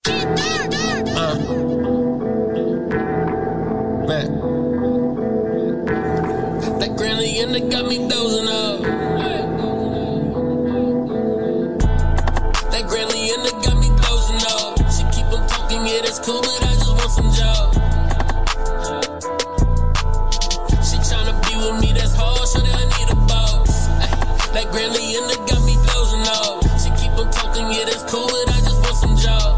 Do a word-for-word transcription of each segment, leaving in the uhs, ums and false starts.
Uh, man. That granny in the got me dozing off. That granny in the got me dozing off. She keep on talking, yeah, that's cool, but I just want some job. She tryna be with me, that's hard, so that I need a boss. That granny in the got me dozing off. She keep on talking, yeah, that's cool, but I just want some job.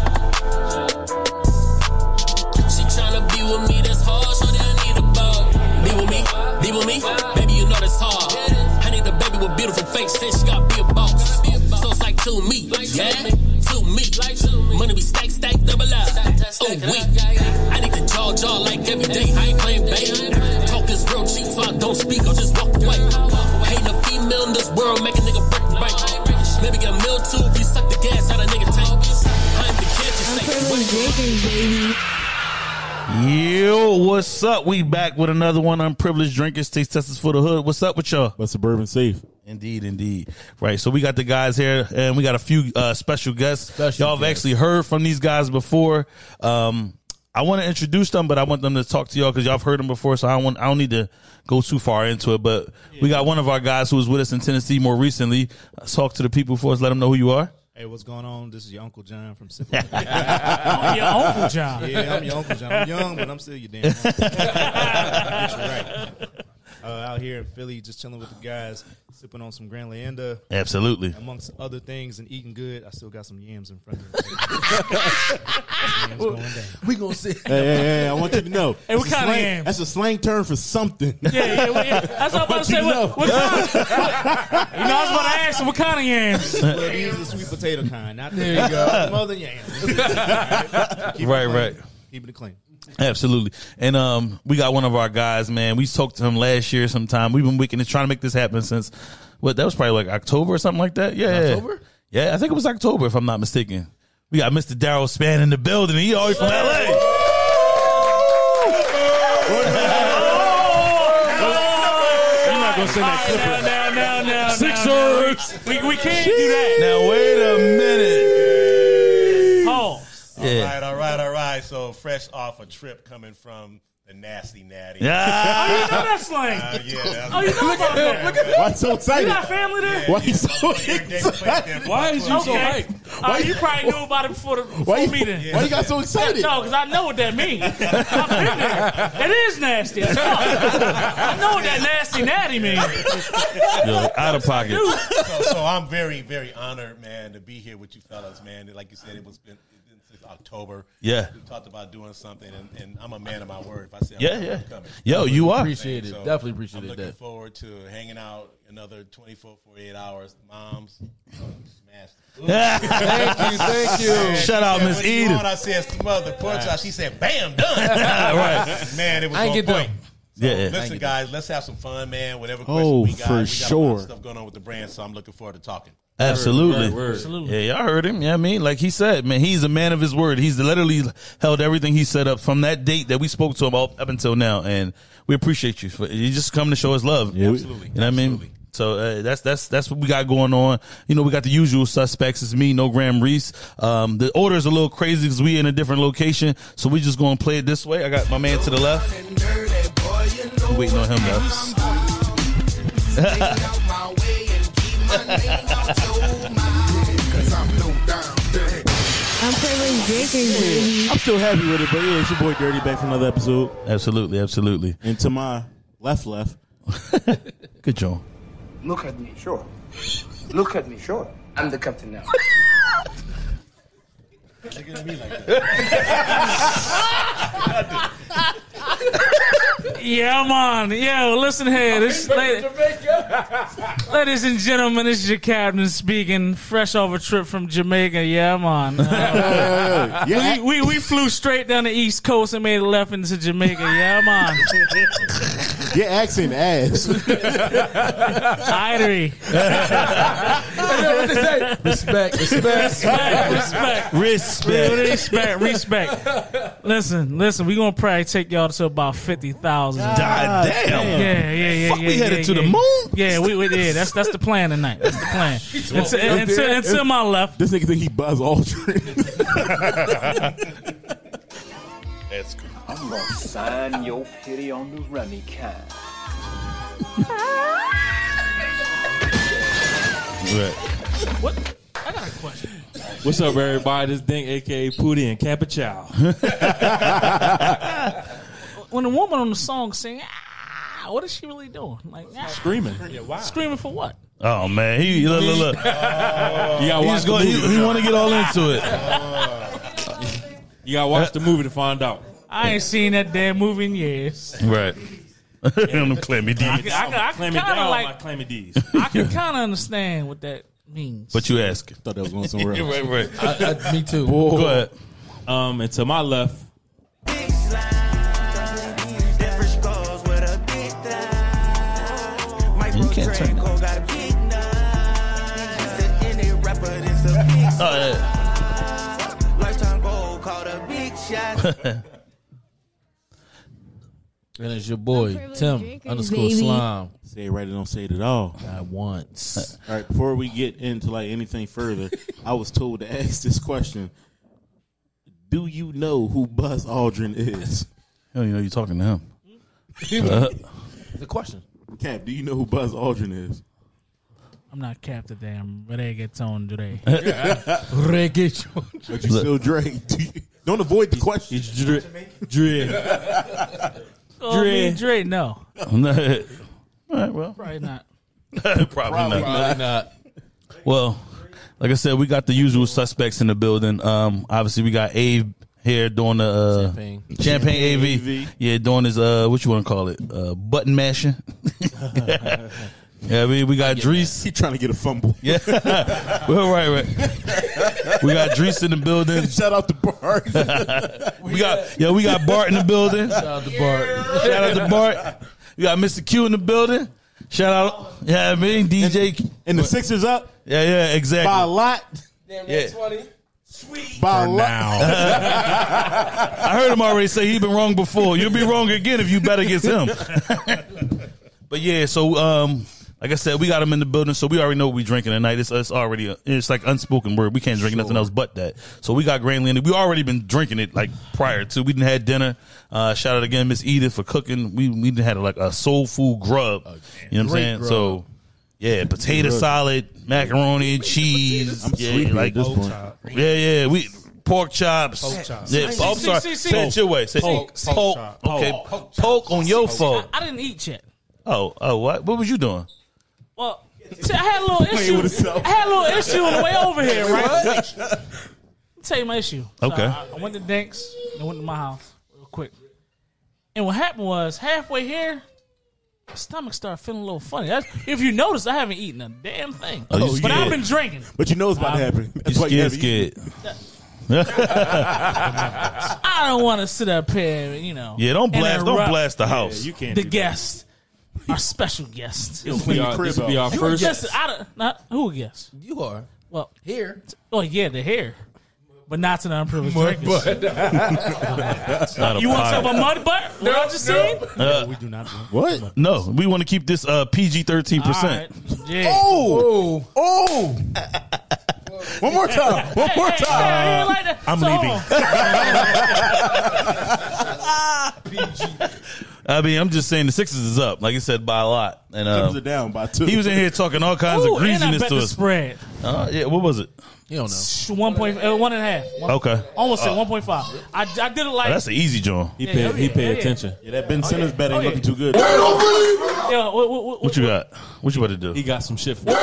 Be with me, that's hard, so that I need a ball. Be with me, be with me, baby, you know that's hard. I need a baby with beautiful face, said she gotta be a boss. So it's like to me, yeah, to me. Money be stack, stack, double up. Oh, we. I need the jaw, jaw like every day. I ain't playing baby. Talk is real cheap, so I don't speak, I'll just walk away. Ain't a female in this world, make a nigga break the bank. Maybe get a meal too if you suck the gas out of nigga tank. I ain't the kid, just say, Yo, what's up? We back with another one. Unprivileged drinkers, taste testers for the hood. What's up with y'all? But Suburban Safe. Indeed, indeed. Right, so we got the guys here, and we got a few uh, special guests. Special y'all have guests. actually heard from these guys before. Um, I want to introduce them, but I want them to talk to y'all because y'all have heard them before, so I don't want, I don't need to go too far into it. But yeah. We got one of our guys who was with us in Tennessee more recently. Let's talk to the people for us. Let them know who you are. Hey, what's going on? This is your Uncle John from Simple. Oh, your Uncle John. Yeah, I'm your Uncle John. I'm young, but I'm still your damn uncle. Get you right. Uh, out here in Philly, just chilling with the guys, sipping on some Grand Leander. Absolutely. Amongst other things and eating good, I still got some yams in front of me. Yams going down. We gonna see. Hey, hey, hey, I want you to know. Hey, what That's a kind of slang- yams? That's a slang term for something. Yeah, yeah, well, yeah. That's what I'm about to say. you What, know. what kind? What, you know, I was about to ask him what kind of yams. Well, these are the sweet potato kind, not the There you go. more than yams. Right, Keep it Right, clean. right. Keeping it clean. Absolutely. And um, we got one of our guys, man. We talked to him last year sometime. We've been wicked and trying to make this happen since, what, that was probably like October or something like that? Yeah. October? Yeah, I think it was October, if I'm not mistaken. We got Mister Daryl Span in the building. He always from L A. You're not going to send that clip. Now, now, now, now, Sixers. now. We, we can't do that. Now, wait a minute. Oh. Yeah. All right, all right, all right. So fresh off a trip coming from the Nasty Natty. Oh, you Yeah. know that slang. Uh, yeah, that's Oh, you know about that. Look at Why you so You excited? got family there? Why you so excited? excited? Why is you so hype? Uh, you probably knew about it before the before Why you, me then. why you got so excited? No, because I know what that means. I've been there. It is nasty. as fuck. I know what that nasty natty means. Yo, out of pocket. So, so I'm very, very honored, man, to be here with you fellas, man. Like you said, it was been, it's been since October. Yeah. We talked about doing something, and, and I'm a man of my word. If I say I'm Yeah, coming, yeah. I'm coming. Yo, you are. Appreciate it. So Definitely I'm appreciate looking that. forward to hanging out another twenty-four, forty-eight hours. Moms, smashed. Thank you, thank you. Shout out, Said, Miss "What do you Edith. want?" I said, "Mother, punch out." She said, "Bam, done." Right. Man, it was I ain't on get point. done. So, Yeah. listen, guys, let's have some fun, man. Whatever question Oh, we got, for we got a lot sure. of stuff going on with the brand, so I'm looking forward to talking. Absolutely. Absolutely. Yeah, y'all heard him. Yeah, I mean, like he said, man, he's a man of his word. He's literally held everything he set up from that date that we spoke to him all, up until now, and we appreciate you. For, you just come to show us love. Yeah, we- Absolutely. You know what I mean? Absolutely. So uh, that's that's that's what we got going on. You know, we got the usual suspects. It's me, No Graham Reese. Um, the order is a little crazy because we in a different location, so we just gonna play it this way. I got my man to the left. We waiting on him though. I'm privileged drinkers, baby. I'm still happy with it, but yeah, it's your boy Dirty back for another episode. Absolutely, absolutely. And to my left, left. Good job. Look at me, sure. Look at me, sure. I'm the captain now. Look at me like that. Yeah, man. Yo, listen here. This, lady, ladies and gentlemen, this is your captain speaking, fresh off a trip from Jamaica. Yeah, man. Uh, Yeah, we, we we flew straight down the East Coast and made a left into Jamaica. Yeah, man. Get accent ass. Irie. What they say? Respect, respect, Respect, respect. Respect. Respect, respect. Listen, listen, we're going to probably take y'all to about fifty thousand. God damn. Yeah, yeah, yeah. Fuck, yeah, we yeah, headed yeah, to the yeah. moon? Yeah, we, we yeah, that's that's the plan tonight. That's the plan. Until, until, until my left. This nigga think he Buzz Aldrin. That's cool. I'm gonna sign your pity on the runny kind. Right. What? I got a question. What's up, everybody? This Dink, a k a. Pootie and Capachow. When a woman on the song sing, ah, what is she really doing? Like ah, Screaming. Yeah, wow. screaming for what? Oh man, he look look look. You gotta watch He's the going. movie. He, he want to get all into it. You gotta watch the movie to find out. I ain't seen that damn movie in years. Right. Them clammy I, deeds. can- I, can- I Claim can it kind down, of my like, claim it D's. I can kind of understand what that means. What you asking? Thought that was going somewhere else. Right, right. I, I, me too. Go ahead. Um, and to my left, You can't turn that. Oh, yeah. And it's your boy, privileged Tim drinkers, underscore baby. slime. Say it right or don't say it at all. Not once. All right, before we get into like anything further, I was told to ask this question. Do you know who Buzz Aldrin is? I don't even know you're talking to him. The question. Cap, do you know who Buzz Aldrin is? I'm not capped today. I'm reggaeton today. Reggae. But you still Dre. Do you- Don't avoid the question. it's Dre. Dre. Oh, me and Dre, no, All right, well, probably not. probably, Probably not. not. Well, like I said, we got the usual suspects in the building. Um, obviously, we got Abe here doing the uh, Champagne. Champagne, A V. A V. Yeah, doing his uh, what you want to call it, uh, button mashing. Yeah, I mean, we got Drees. He trying to get a fumble. Yeah, well, right, right. We got Drees in the building. Shout out to Bart. We got yeah, we got Bart in the building. Shout out to Bart. Shout out to Bart. We got Mister Q in the building. Shout out, yeah, I mean D J. And the Sixers up Yeah, yeah, by a exactly. lot. Yeah. By a lot. I heard him already say he been wrong before. You'll be wrong again if you bet against him. But yeah, so um, like I said, we got him in the building, so we already know what we drinking tonight. It's, it's already a, it's like unspoken word. We can't drink nothing else but that. So we got Grand Landing. We already been drinking it like prior to. We didn't had dinner. Uh, shout out again, Miss Edith for cooking. We we done had like a soul food grub. You know what I'm Great saying? grub. So yeah, potato salad, macaroni, cheese. I'm yeah, sleepy like at this point. yeah, yeah. We pork chops. Pork chops. Yeah, See, oh, I'm see, sorry. see, see. Say it your way. Say Poke, poke. poke. Poke. Okay. Poke on your fault. I didn't eat yet. Oh, oh, what? What was you doing? Well, see, I had a little issue. I had a little issue on the way over here, right? Let me tell you my issue. So Okay. I, I went to Dinks and went to my house real quick. And what happened was halfway here, my stomach started feeling a little funny. That's, if you notice, I haven't eaten a damn thing. Oh, you but scared. I've been drinking. But you know it's about to happen. That's You why you scared, haven't eaten. scared. I don't want to sit up here, you know. Yeah, don't blast, don't interrupt blast the house. You can't. the do guest, our special guest. This will be our, this will be our You first. just, I don't, not who a guest? You are Well, here. oh yeah, they're here, but not to the unprivileged drinkers. Not a You want to talk pot. about mud butt? What I just seen? Uh, We do not. What? no, we want to keep this uh, P G thirteen All percent. right. Yeah. Oh, oh. One more time. One more Hey, hey, time. hey, hey, like that. I'm So, leaving. hold on. I mean, I'm just saying the Sixers is up, like I said, by a lot. And Sixers are uh, down by two. he was in here talking all kinds Ooh, of and I greasiness bet to the us. spread. Uh, yeah, what was it? You don't know. Sh- One point, uh, one and a half. One, Okay, Almost said one point five. I, I did it like. oh, that's an easy joint. He Yeah, paid. oh, He yeah, paid oh, yeah. attention. Yeah, that Ben Simmons bet ain't Oh, yeah. looking too good. yeah, what, what, what, What you got? What you about to do? He got some shit for.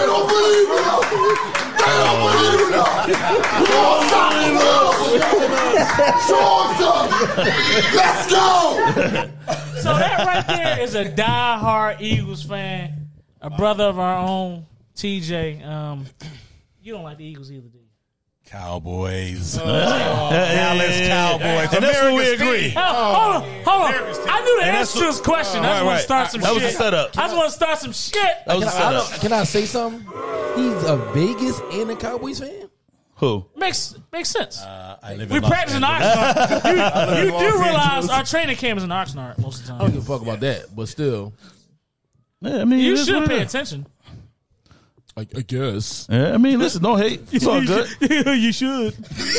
Let's go! So that right there is a diehard Eagles fan, a brother of our own, T J. Um, you don't like the Eagles either, do you? Cowboys. Oh. Dallas Cowboys. And that's what we America's agree. team. Oh, hold on, hold on. I knew the And answer that's to this question. I just Right, want right. to start some That was shit. the setup. I just want to start some shit. That was Can a I, I setup. don't- can I say something? He's a Vegas and a Cowboys fan. Who? Makes makes sense. Uh, I live we in Los practice in Angeles. Oxnard. You, you Los do realize Angeles. our training camp is in Oxnard most of the I time. don't give a fuck about that, but still, Yeah, I mean, You it is should what it pay is. attention. I, I guess. Yeah, I mean, listen, don't hate. It's all good. You should.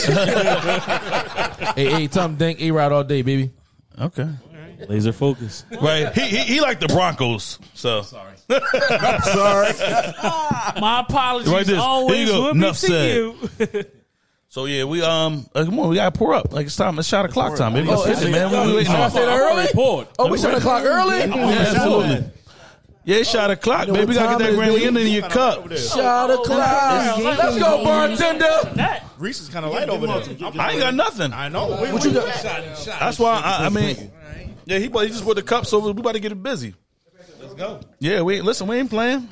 Hey, hey, Tom Dank A Rod all day, baby. Okay. Laser focus. Right. He he, he like the Broncos. So Sorry. Sorry. My apologies. Right this. Here Always you go. will be Enough to said. you. so yeah, we um uh, come on, we gotta pour up. Like it's time. It's shot o'clock time, baby. Let's Oh, hit it, is man. it? What we waiting I on? said that early. Report. Oh, we shot o'clock early. Yeah, absolutely. Yeah, it's shot o'clock, know baby. what We gotta time get that it Grand is, Leander in your cup. Shot o'clock. Let's Let's go, bartender. That. Reese is kind of light over there. I ain't got nothing. I know. What you got? That's why I, I mean, yeah, he he just put the cups over. We about to get it busy. Let's go. Yeah, we listen. We ain't playing.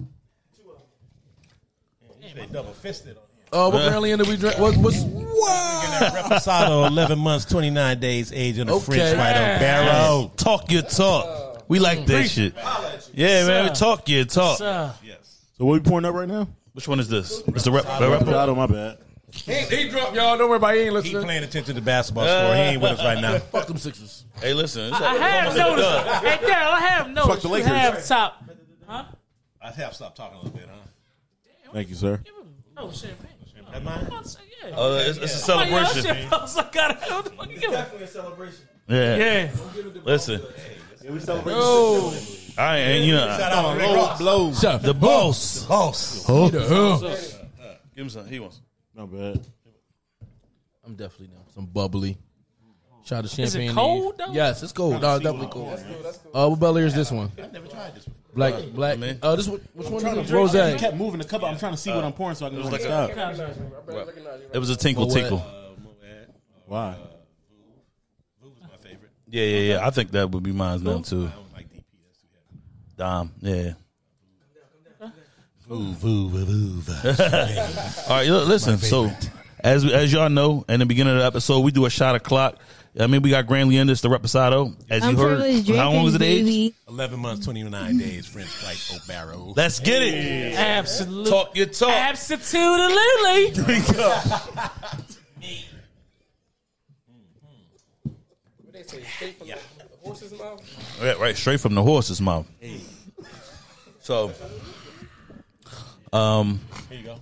They double fisted on here. Oh, what Grand Leander we drink? What, what's Reposado, eleven months, twenty-nine days, age on the Okay. French right on barrel. Talk your talk. We like that shit. Yeah, man. We talk your talk. Uh, So what we pouring up right now? Which one is this? It's the rep. The rep- Shadow, my bad. he, he dropped y'all? Don't worry about it. He ain't He listening. paying attention to the basketball score. He ain't with us right now. Fuck them Sixers. Hey, listen. It's I have noticed. Hey, Daryl, I have noticed. the You Lakers. have top. Huh? I'd have stopped talking a little bit, huh? Thank you, sir. Oh, champagne. That mine? Yeah. Oh, it's, it's a celebration. I was like, God, what the fuck you doing? Yeah. Yeah. Listen. Oh, I ain't, you know, Shout out to Roll Blows. shut the boss. Boss. the hell. Give him some. He wants. Not bad. I'm definitely down for some bubbly. Shout out to champagne. Is it Eve. cold, though? Yes, it's cold. No, it's definitely cold. Uh, what Bel Air is this one? Never tried this before. Black, black. man. Oh, this one. Which one is it? He Rose. kept moving the cup. I'm trying to see what I'm pouring so I can know when to stop. It was a tinkle Moet. tinkle. Why? Voo was my favorite. Yeah, yeah, yeah. I think that would be mine now too. I don't like D P. That's too heavy. Dom. Yeah. Voo, voo, voo, voo. All right, look, listen. So, as as y'all know, in the beginning of the episode, we do a shot o'clock. I mean, we got Grand Leanders, the Reposado. As I'm you heard, privileged how long was it drinking, age? baby. eleven months, twenty-nine days, French flight, Oak Barrel. Let's get it. Absolutely. Talk your talk. Absolutely. Right, right, straight from the horse's mouth. So, um, Here you go.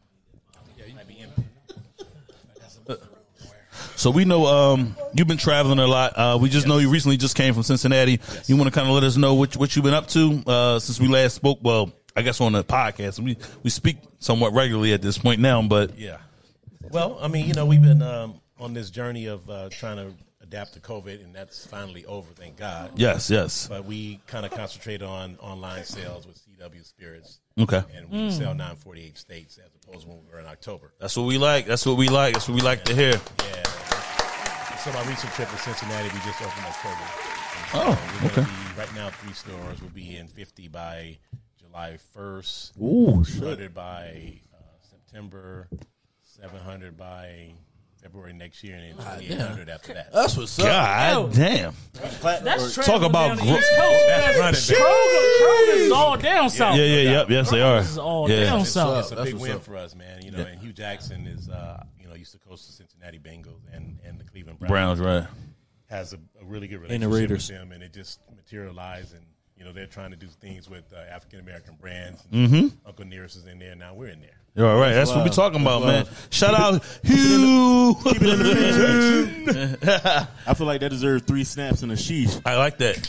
so we know um you've been traveling a lot. Uh, we just know you recently just came from Cincinnati. You want to kind of let us know what what you've been up to uh, since we last spoke. Well, I guess on the podcast. We we speak somewhat regularly at this point now, but Yeah. Well, I mean, you know, we've been um, on this journey of uh, trying to adapt to COVID, and that's finally over, thank God. yes, yes, But we kind of concentrate on online sales with C W Spirits. okay. And we sell nine forty-eight states as opposed to when we were in October. That's what we like. That's what we like. That's what we like to hear. Yeah. So my recent trip to Cincinnati, we just opened October. And so Oh, we're gonna okay. Be, right now, three stores. We'll be in fifty by July first. Ooh, two hundred by uh, September. seven hundred by February next year, and then twenty-eight hundred after that. That's what's up. God damn. That's Talk about down the gro- East Coast. That's running, baby. Kroger, Kroger is all down south. Yeah, yeah, yep, yes they are. This is all Yeah. down It's, south. it's a That's big what's win up. for us, man. You know, and Hugh Jackson is, uh, you know, used to coach the Cincinnati Bengals and, and the Cleveland Browns. Browns, right? Has a, a really good And the relationship Raiders. with them, and it just materialized. And you know, they're trying to do things with uh, African American brands. Mm-hmm. Uncle Nearest is in there now. We're in there. You're all right. That's what we're talking about, man. Shout out Hugh. Keep it in the fence. I feel like that deserves three snaps and a sheesh. I like that.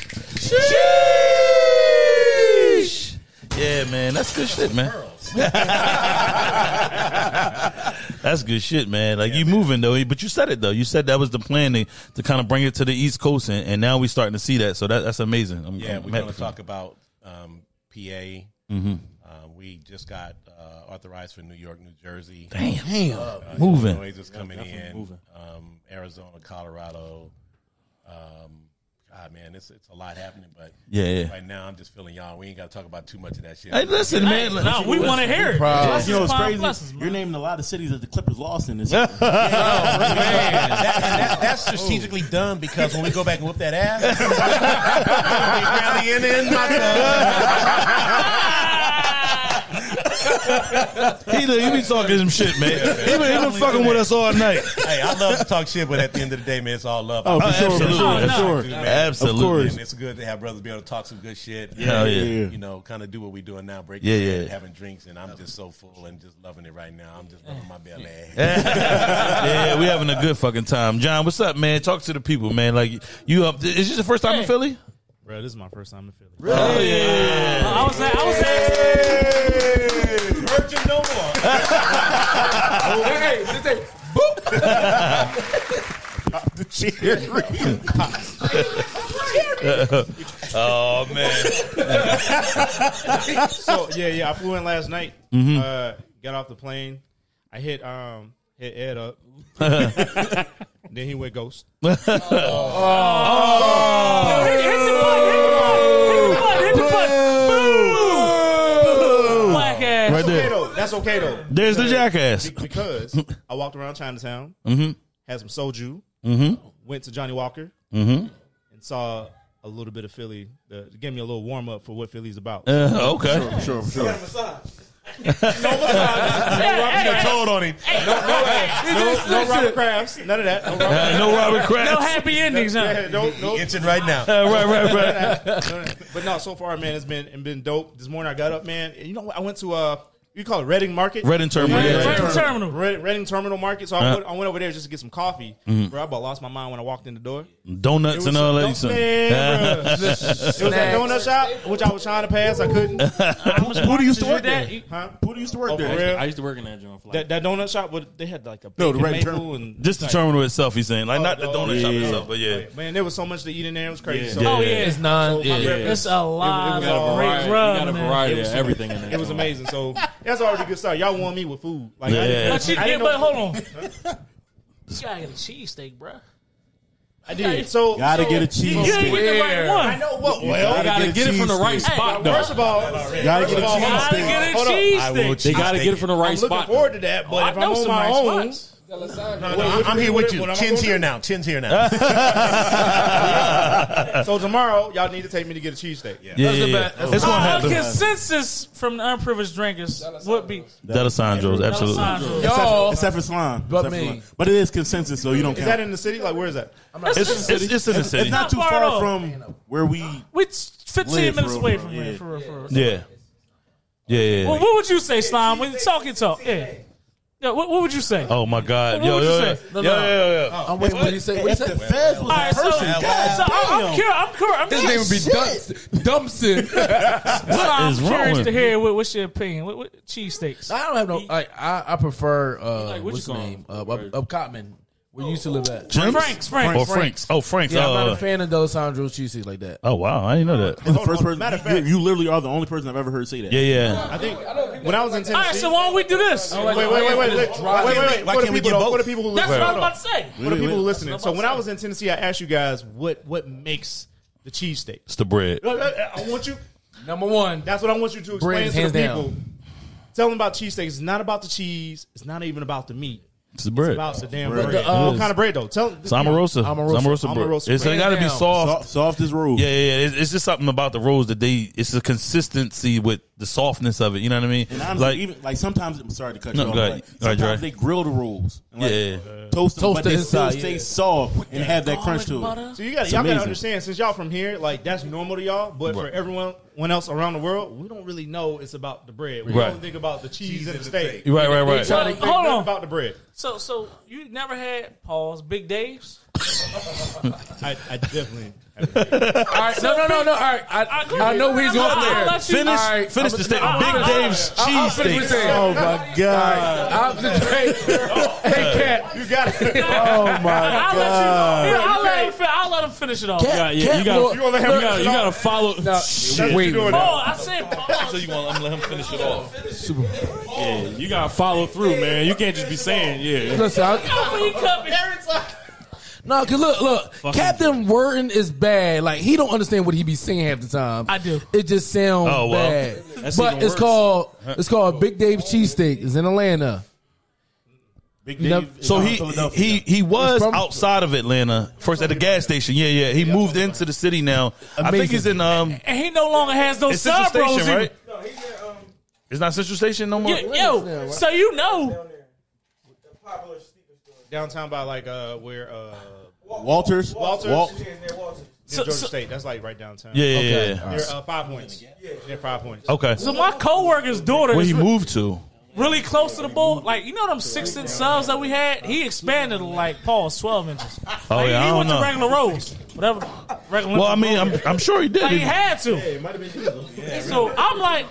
Sheesh. Yeah, man. That's good shit, man. That's good shit, man. Like, you moving, though. But you said it, though. You said that was the plan to, to kind of bring it to the East Coast, and, and now we're starting to see that. So that, that's amazing. I'm, Yeah, I'm we're happy going to for you. talk about um, P A. Mm-hmm. Uh, we just got uh, authorized for New York, New Jersey. Damn. Uh, Moving. Illinois is coming in. moving. Um, Arizona, Colorado. Um, God, man, it's it's a lot happening, but Yeah, yeah. right now I'm just feeling y'all. We ain't got to talk about too much of that shit. Hey, listen, man. No, we want to hear it. Yeah, you know what's Five crazy? blessings, You're naming a lot of cities that the Clippers lost in this. Man, that, and that, that's strategically done because when we go back and whoop that ass, we rally in in my he, he be talking some shit, man. He been, he been fucking with us all night. Hey, I love to talk shit, but at the end of the day, man, it's all love. Oh, for sure, for absolutely. sure, for no. sure. Dude, man. Absolutely. And it's good to have brothers be able to talk some good shit. Hell yeah. You know, kind of do what we're doing now, break Yeah, bread, yeah. having drinks, and I'm just so full and just loving it right now. I'm just loving my belly. Yeah, we having a good fucking time. John, what's up, man? Talk to the people, man. Like, you up? Is this the first time in Philly? Bro, this is my first time in Philly. Oh, yeah. I was I was Virgin no more. Hey, just say, The cherry. Oh, man. So yeah, yeah, I flew in last night. Mm-hmm. Uh, got off the plane. I hit um hit Ed up. Then he went ghost. hit, hit the button, hit the button, hit the button. Boom. Black ass. Right That's okay there. though. That's okay though. There's the jackass. Be- Because I walked around Chinatown, Mm-hmm. had some soju, Mm-hmm. went to Johnny Walker, Mm-hmm. and saw a little bit of Philly. The, it gave me a little warm up for what Philly's about. Uh, okay. Sure, for sure. You done told on him. No, no Robert Crafts, none of that. No Robert, Uh, no Robert No Kraft. happy endings, huh? yeah, no, no. Itching right now. Uh, right, right, right. But no, so far, man, it's been it's been dope. This morning I got up, man. And you know what? I went to uh, you call it Reading Market, Reading Terminal. Reading Yeah. Terminal. Terminal. Red, Reading Terminal Market. So I, Uh-huh. went, I went over there just to get some coffee. Mm-hmm. Bro, I about lost my mind when I walked in the door. Donuts and all that. Man, bro. It was that donut shop, which I was trying to pass. I couldn't. Who do you used to Is work your dad- there? Huh? Who do you used to work Oh, for there? real? I used to work in that joint for like That, that donut shop, would they had like a No, the bacon Reading maple Terminal. and Just the like- terminal itself, he's saying. Like, not the Oh, donut yeah, shop yeah, itself, but yeah. Man, there was so much to eat in there. It was crazy. Yeah. So Yeah. Oh yeah, it's non. Yeah, my yeah. rib- it's a lot was of all great variety. rub. You got a in there. variety It of was- everything in there. It was amazing. So that's already a good start. Y'all won me with food. Like I Yeah. didn't, But, you, I didn't yeah, but know- hold on. You gotta get a cheesesteak, bro. I did. So Gotta so, get a You cheese ain't steak. get the right one. I know what. You Well, They gotta get it from the right cheese steak. spot, though. first of all, Gotta first get of a all, cheese Gotta steak. get a Hold on. I will cheesesteak. cheese They got to steak. get it from the right I'm looking spot. forward to that. But I if I'm know on some my nice own, spots. no, No, what- I'm what- here what- with you. what am I Chin's gonna here do? now. Chin's here now. So tomorrow, y'all need to take me to get a cheesesteak. Yeah. Yeah, yeah, yeah. It's going to Uh, happen. consensus from the unprivileged drinkers would be D'Alessandro's, absolutely. D'Alessandro. Y'all, Except for slime. But Except for me. slime. But it is consensus, so you don't Is count. that in the city? Like, where is that? It's, it's, it's, it's in the city. It's not too Not far far at all. from where we. We fifteen Live, minutes for away real, from yeah. here. For real, for real. Yeah. Yeah, yeah. Well, what would you say, Slime? When you talk and talk, yeah. Yeah, what, what would you say? Oh, my God. What Yo, would you yo, say? yo. No, Yo, no. yo, yo, yo. I'm waiting for you to say. What you If say? the feds was All right, a so, person, so God I'm damn. curious. I'm curious. I'm His name would be Dumpson. What I'm is wrong curious with to hear what, what's your opinion. What, what cheesesteaks? I don't have no. I I, I prefer. Uh, Like, what what's you the call name? him? Uh, up, up Cotman. Where you used to live at. Jim's? Frank's, Frank's. Or Frank's. Oh, Frank's. Yeah, I'm not Oh, a fan of D'Alessandro's cheesesteak like that. oh, wow. I didn't know that. It's the first person. Matter of You, fact- you literally are the only person I've ever heard say that. Yeah, yeah. I think when I was in Tennessee. All right, so why don't we do this? Wait, wait, wait, wait, wait, wait, wait, wait, wait. Why For the can't we people, get though, for both? the people who That's listen, what I was hold on. about to say. For the people who listening. That's So what when I'm I was in Tennessee, I asked you guys what what makes the cheesesteak. It's the bread. I want you. Number one. That's what I want you to explain Bread, to hands the down. people. Tell them about cheesesteaks. It's not about the cheese. It's not even about the meat. It's the bread. It's about the damn Bread. bread. The, uh, what kind of bread though? Tell them. It's Omarosa. Omarosa. Omarosa bread. Omarosa It's bread. got to be Hands down. soft. Soft, soft as rules. Yeah, yeah, yeah. It's, it's just something about the rolls that they. It's the consistency with the softness of it. You know what I mean? And honestly, Like, even like sometimes I'm sorry to cut No, you off. go ahead. Like, Go ahead, sometimes Dre. they grill the rolls. And like, yeah, toast them, Toast but the they still inside, stay yeah. soft and have that crunch to it. So you got It's y'all got to amazing. understand, since y'all from here, like that's normal to y'all. But for Right. everyone one else around the world, we don't really know it's about the bread. We Right. don't think about the cheese and the steak. right, right, right. We don't think Hold nothing on. about the bread. So, so you never had pause Big Dave's? I, I definitely. All right, no, no, no, no. All right, I, I know he's going I'll there. let you- Finish, All right, finish I'm- the steak. I'll- Big I'll- Dave's I'll- I'll finish what cheesesteak. I'm saying. Oh my god! I'm the Drake. Hey, Cat. You got it. Oh my I'll let god! you. Yeah, I'll let him. Fin- I'll let him finish it off. Yeah, yeah, Cat you gotta, Lord- you gonna let him gotta, finish you it gotta off? follow. No, wait. doing Pause. I said pause. So you want? I'm gonna let him finish it off. Super. Yeah, you gotta follow through, man. You can't just be saying, yeah. Listen, I, He cut me. No, cause look, look, Fucking Captain Wharton is bad. Like he don't understand what he be saying half the time. I do. It just sounds Oh, well. bad. That's But even it's worse. called it's called Big Dave's Cheesesteak. It's in Atlanta. Big You know- Dave is So from he Philadelphia. he he was from- outside of Atlanta first at the gas station. Yeah, yeah. He moved into the city now. I think he's in um. And he no longer has those It's Central sub bros. Station, right? No, he's in um, It's not Central Station no more. Yo, yo, so you know, down there. The popular sneaker store. Downtown by like uh where uh Walters. Walters. Walt- Yeah, near Walters. Near So- Georgia so- State. That's like right downtown. Yeah, yeah, Okay. yeah. Near uh, Five Points. Near Five Points. Okay. so my coworker's daughter Where is he re- moved to? really close to the bull. Like you know them six inch subs that we had. He expanded to like Paul's twelve inches. Oh Like, yeah, I he don't went know. to regular roads, whatever. Regular. Well, I mean, I'm I'm sure he did. like, he He- had to. It might have been diesel. So I'm like,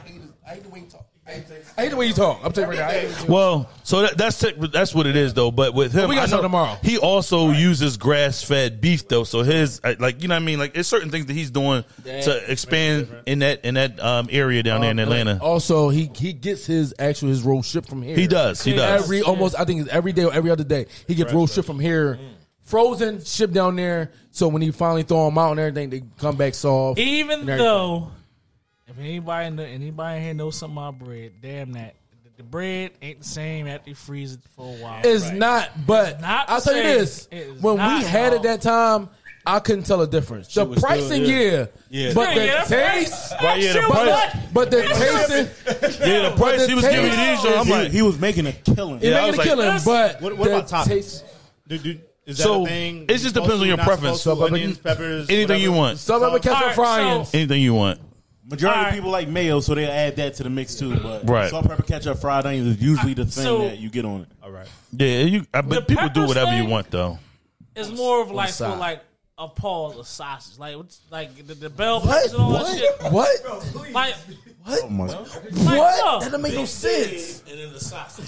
I hate the way you talk. I hate the way you talk. I'm telling you right now. I hate the way you talk. Well, so that, that's it- that's what it is though. But with him, we got I know something tomorrow. He also uses grass fed beef though. So his uh, like you know what I mean. Like it's certain things that he's doing to expand in that in that um, area down there in Atlanta. Also, he he gets his actual his roll shipped from here. He does. He does. Every almost I think it's every day or every other day he gets roll shipped from here, frozen, shipped down there. So when he finally throw them out and everything, they come back soft. even and everything. though if anybody in the, anybody in here knows something about bread, damn that the, the bread ain't the same after you freeze it for a while. It's not, but not I'll the tell you same. this: It is when we not, had it dog. that time, I couldn't tell a difference. The was still- pricing, yeah. yeah, Yeah. but Yeah, the yeah, that's taste, right. Right, yeah, the Shit was price- what? but the tasting, Yeah, the price the he was giving me taste- these. I'm He, like, he was making a killing. it Yeah, I making was a like, killing. this- But What, what the about toppings? taste- Do, do, is that So, a thing? it just Supposed depends on to, your not preference. supposed to, So, onions, peppers, anything you whatever? want, Some of it ketchup Alright, frying. so- anything you want. Majority Alright. of people like mayo, so they add that to the mix too. But Right. salt, pepper, ketchup, fried onions is usually the thing So- that you get on it. All right. Yeah, you. I, The but people do peppers whatever you thing- want though. It's more of like for side. like a pause of sausage, like what's- like the, the bell What? peppers and all that What? shit. What? Like, Oh my! like What? no. That don't make no sense. And then the sausage.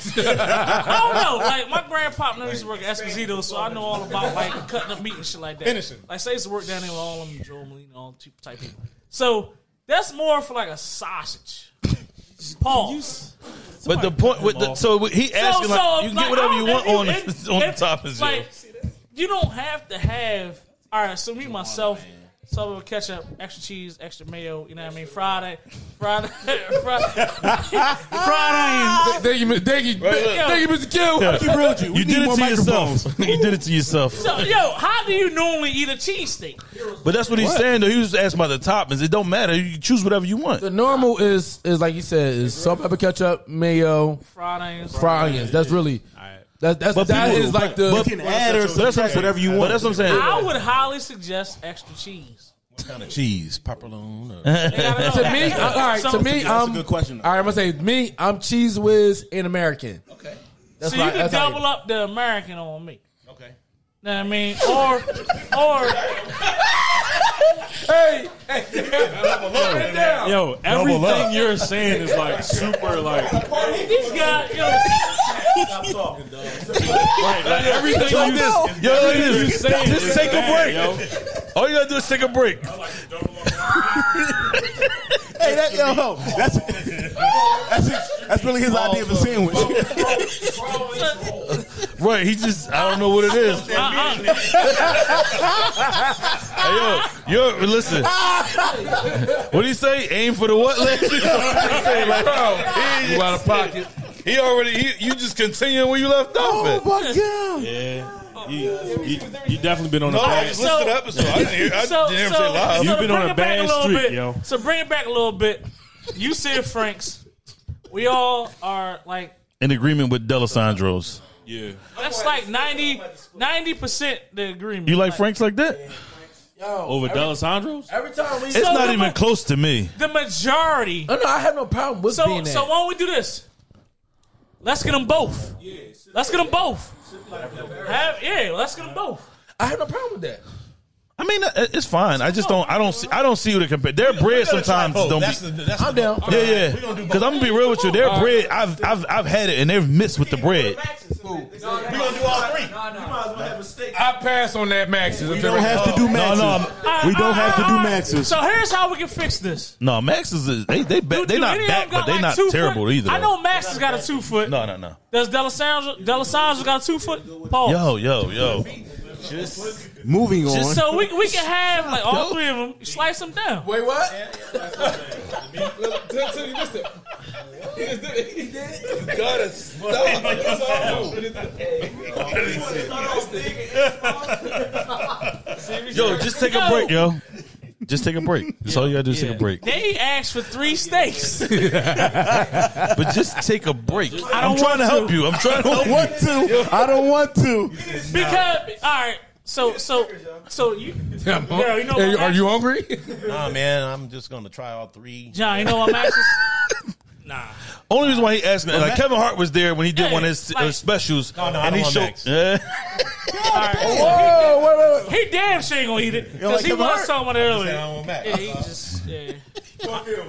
I don't know. Like my grandpa used to work at Esposito, so I know all about like cutting up meat and shit like that. Finishing. Like say I used to work down there with all them Joe Molina, all them type- type people. So that's more for like a sausage. Pause. But the point with the so he asking like so, you can like, get whatever I you don't- want if on you- the, if- on the if- toppings. yo. Like you don't have to have. All right, so me myself. Salt with ketchup, extra cheese, extra mayo. You know what I mean? Friday, Friday, Friday, fried onions. Thank you, thank you, thank you, Mister Kill. Yeah. Keep real with you. We You need did it more to microphones. yourself. You did it to yourself. So, yo, how do you normally eat a cheesesteak? But that's what he's saying though. He was asking about the toppings. It don't matter. You can choose whatever you want. The normal is is like you said is salt, pepper, ketchup, mayo, Fried onions. fried onions. That's really that that's But that people- is like the You can add or But that's what I'm subtract saying. whatever you But want. that's what I'm saying. I would highly suggest extra cheese. What kind of cheese? Provolone? Or? They gotta know to that. me. uh, all right, So- to me, That's a I'm good question. All right, I'm gonna say me. I'm cheese whiz and American. Okay. That's So you right. can That's how double up the American on me. Okay. Know what I mean? Or, or Hey, Yo, everything you're saying is like super like. these guys, yo, Stop talking, dog. Right, like everything Like you this. Yo, like this. saying Just is take a bad, break. yo. All you gotta do is take a break. Hey, that yo, that's that's that's really his idea of a sandwich. Right. He just I don't know what it is. Hey, yo, yo, listen. What do you say? Aim for the what? Last year? Say, like, he, you out of pocket. he already. He, you just continuing where you left off at. my god! Yeah. You, you, you definitely been on a No, I bad. just listened to the episode. I didn't hear. I so, didn't hear him so, say live. so You've to been bring on a it back bad little streak, bit, yo. So bring it back a little bit. You said Frank's. We all are like In agreement with Delisandro's. Yeah. that's like ninety percent the agreement. You like Frank's like that? Over Delisandro's? Every time we, It's So not the even ma- close to me. The majority. no, no, I have no problem with So, being that. so why don't we do this? Let's get them both. Let's get them both. Have, yeah, let's get them both. I have no problem with that. I mean, uh, it's fine. I just don't. I don't see. I don't see who to compare. Their bread sometimes don't That's be. the, that's I'm the down. Yeah, yeah. Because I'm gonna be real with you. Their bread, I've, I've, I've had it, and they've missed with the bread. We're gonna do all three. I pass on that, Max's. We don't have to do No, maxes. no, We don't have to do All right, maxes. So here's how we can fix this. no. Max is a, they, they, Do- they do not any of back, them got but they like not two terrible foot? either. I though. know Max has got a two foot. No, no, no. Does Delisandro Delisandro got a two foot? Paul. Yo, yo, yo. Just moving on. Just so we we can have like all three of them. You slice them down. Wait, what? Until you missed it. He did. You gotta stop. Yo, just take a break, yo. Just take a break. That's all you gotta do is take a break. They asked for three steaks. But just take a break. I I'm don't trying to want help to. you. I'm trying to help want to. I don't want to. Because all right, so so so you, girl, you know Hey, what are I'm you hungry? Nah, man, I'm just gonna try all three. John, you know what I'm asking? Nah. Only reason why he asked me, like Max- Kevin Hart was there when he did Yeah, one of his like- uh, specials. No, no, I and don't he want showed. Max. Yeah. All right. Whoa, wait, wait, wait. He damn sure ain't gonna eat it because like he Kevin was Hart? talking about it I earlier. don't want Max. Yeah, he just yeah. No,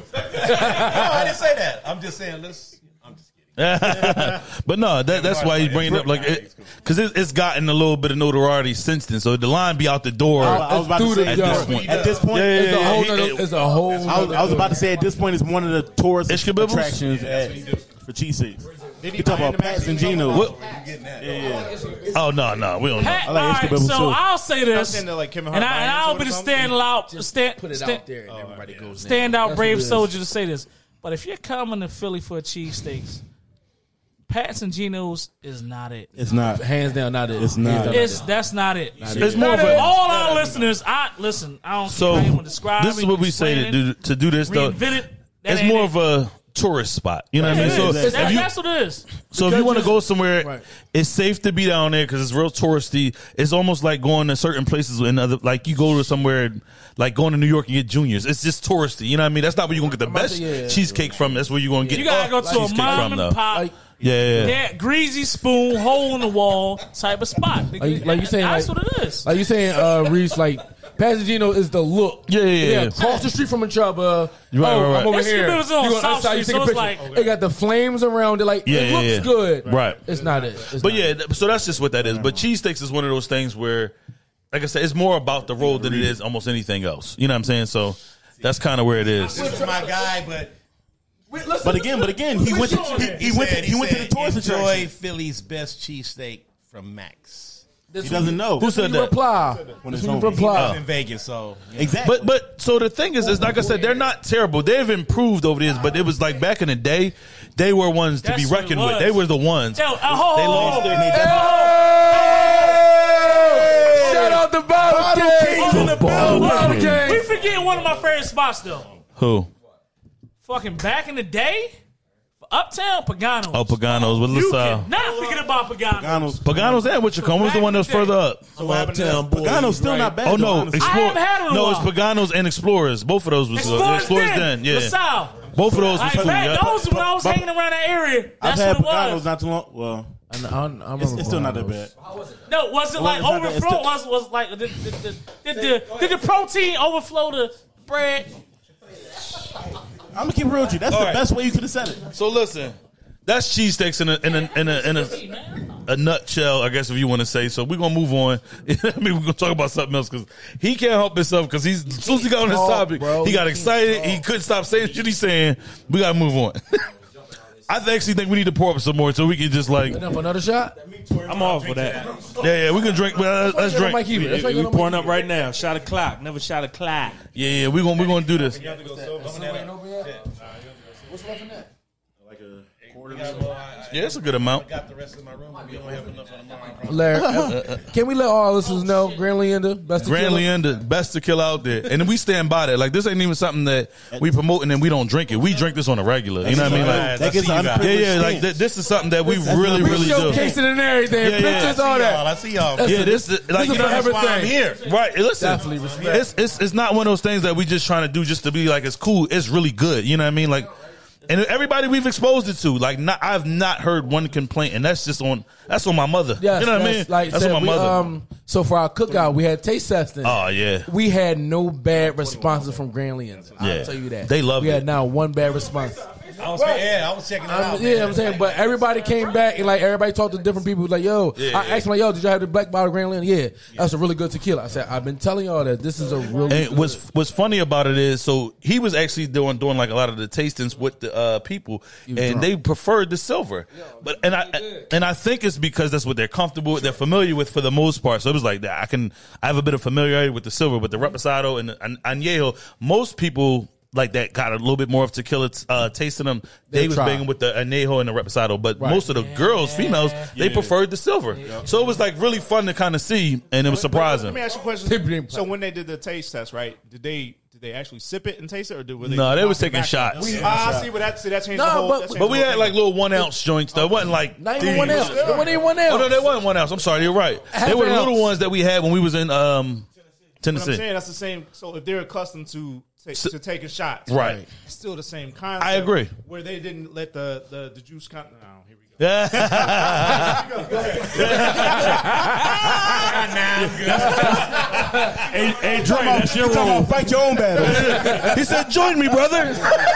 I didn't say that. I'm just saying. Let's. I'm just kidding. But no, that, that's why he's bringing it up, like, because it, it's gotten a little bit of notoriety since then. So the line be out the door. I was about to Dude, say at yo, this point. At this point, Yeah, yeah, It's a yeah, whole he- nother, it- it's a whole I was, nother- I was about to say at this point, it's one of the tourist Ishka Bibbles? attractions at, for cheesesteaks. You talk about Pat's and Gino's. What? Yeah, yeah. Oh no, no, we don't know. Hey, I like all Ishka right, Bibbles so too. I'll say this, saying that, like, Kevin Hart and, I, buying and I'll into be it the or something? stand out, stand, Put it stand, out there and everybody goes in. stand out That's brave what it is. soldier to say this. But if you're coming to Philly for a cheesesteaks, Pat's and Geno's is not it. It's not. Hands down, not it. It's not. Hands down, It's that's not it. It's more of a. All our listeners, I listen. I don't. So I ain't gonna describe this is it, what we say to explain do it, to do this though. reinvent it. That It's ain't more it. of a tourist spot. You know what I mean? It So is. if That- you that's what it is. So if you want to go somewhere, Right. it's safe to be down there because it's real touristy. It's almost like going to certain places in other, like you go to somewhere, like going to New York and get Juniors. It's just touristy. You know what I mean? That's not where you're gonna get the about to best say, yeah. cheesecake from. That's where you're gonna get. You gotta go uh, to a cheesecake mom from, and though. pop. Like- Yeah, yeah, yeah. Yeah, greasy spoon, hole in the wall type of spot. Like, you- like you saying, that's like, what it is. Like you saying, uh, Reese, like Pasagino is the look. Yeah, yeah, yeah. Across the street from each other. Right, oh, right, right. I'm over It's here. the buildings on You go South outside, you Street, take a so it's picture. like- It got the flames around it. Like Yeah, it yeah, looks yeah. good. Right. It's not it. It's But not yeah, it. th- so that's just what that is. But cheesesteaks is one of those things where, like I said, it's more about the road than it is almost anything else. You know what I'm saying? So that's kind of where it is. This is my guy, but But again, but again, he went to he, he went to, said- he went to the said, tourist enjoy attraction. Philly's best cheesesteak from Max. He doesn't know. Who said You that? reply. When That's it's when you home. He lives reply. in Vegas, so you know. Exactly. But but so the thing is, is like I said, they're not terrible. They've improved over the years. But it was like back in the day, they were ones to That's be what it reckoned with. was. They were the ones. Yo, uh, hold, They hold, lost hold. their Hey! Shout out to Bottle King. in the building. Bottle We King. forgetting one of my favorite spots though. Who? Fucking back in the day, Uptown Pagano's. Oh, Pagano's. But You let's uh, cannot forget about Pagano's. Pagano's. Pagano's and Wichita was the one that was further up. Uptown boys. Pagano's still not bad. Oh though, no, honestly. I haven't had it in a no, it's while. Pagano's and Explorers. Both of those was Explorers, Explorers then, then, yeah. LaSalle. Both of those was Like, cool. back Yeah. those when I was hanging around that area. I've That's had what it Pagano's was. not too long. Well, I, I, I remember it's, it's still not that bad. No, was it like it's not that- it's overflow? still- Was was like did, did, did, did the did the protein overflow the bread? I'm gonna keep it real with you. That's the right. best way you could have said it. So listen, that's cheesesteaks in a in a in a, in a, a nutshell, I guess if you want to say. So we're gonna move on. I mean, we're gonna talk about something else because he can't help himself because he's as soon as he got on this talk, topic, bro. he He got can't excited. talk. He couldn't stop saying shit he's saying. We gotta move on. I actually think we need to pour up some more so we can just like, yeah, Enough for another shot? I'm off for that. yeah, we can drink. Well, let's Get on my drink. keeper. That's why you We got on my pouring up right now. Shot a clock. Never shot a clock. Yeah, yeah, we gonna we gonna do this. What's left in that? Yeah, it's a good amount. Got the rest of my room. We don't have enough for tomorrow. Larry, uh, can we let all our listeners know Grand Leander, best to Grand kill? Leander, best to kill out there, and we stand by that. Like this ain't even something that we promoting and we don't drink it. We drink this on a regular. You know what I mean? Like, That gets yeah, unprivileged yeah. Like stance. th- this is something that we really, We really do. showcasing and everything, Yeah, yeah. pictures, all that. I see y'all. That's Yeah, a- this is like this you is know, for that's why I'm everything. here. Right? Listen, Definitely respect. it's it's it's not one of those things that we just trying to do just to be like it's cool. It's really good. You know what I mean? Like. And everybody we've exposed it to, like, not, I've not heard one complaint, and that's just on that's on my mother. Yes, you know what I that's mean? Like that's said, on my we, mother. Um, so for our cookout, we had taste testing. Oh yeah, We had no bad responses from Grand Leander. I'll Yeah. tell you that. They loved We it. had now one bad response. I was, Right. yeah, I was checking it I'm- out. yeah, man. I'm saying, but everybody came back and like everybody talked to different people. Like, yo, Yeah, I yeah. asked them, like, yo, did y'all have the Black Bottle Grand Land? Yeah, that's a really good tequila. I said, I've been telling y'all that this is a really. And what's what's funny about it is, so he was actually doing doing like a lot of the tastings with the uh, people, and drunk. they preferred the silver. But and I and I think it's because that's what they're comfortable with, they're familiar with for the most part. So it was like that. I can I have a bit of familiarity with the silver, but the Reposado and the An- Añejo, most people like that got a little bit more of tequila uh, taste in them. They, They was tried. banging with the Añejo and the Reposado, but Right. most of the girls, females, they preferred the silver. So it was like really fun to kind of see, and it was surprising. Let me ask you a question. So when they did the taste test, right? Did they did they actually sip it and taste it, or did were they? No, they was knocking taking back? shots. We, ah, I see what that see that changed No, the whole. but- that changed But the we whole had thing. like little one ounce joints though. It wasn't like Not even these. one ounce. It wasn't even one ounce. Oh no, they wasn't one ounce. I'm sorry, you're right. Half They were the an little ounce. ones that we had when we was in um, But I'm Tennessee. saying that's the same. So if they're accustomed to ta- So- to taking shots, Right. It's still the same concept. I agree. Where they didn't let the the, the juice come. No, here we go. Yeah. Hey, hey, Dre, that's your role. Fight your own battle. He said, "Join me, brother." You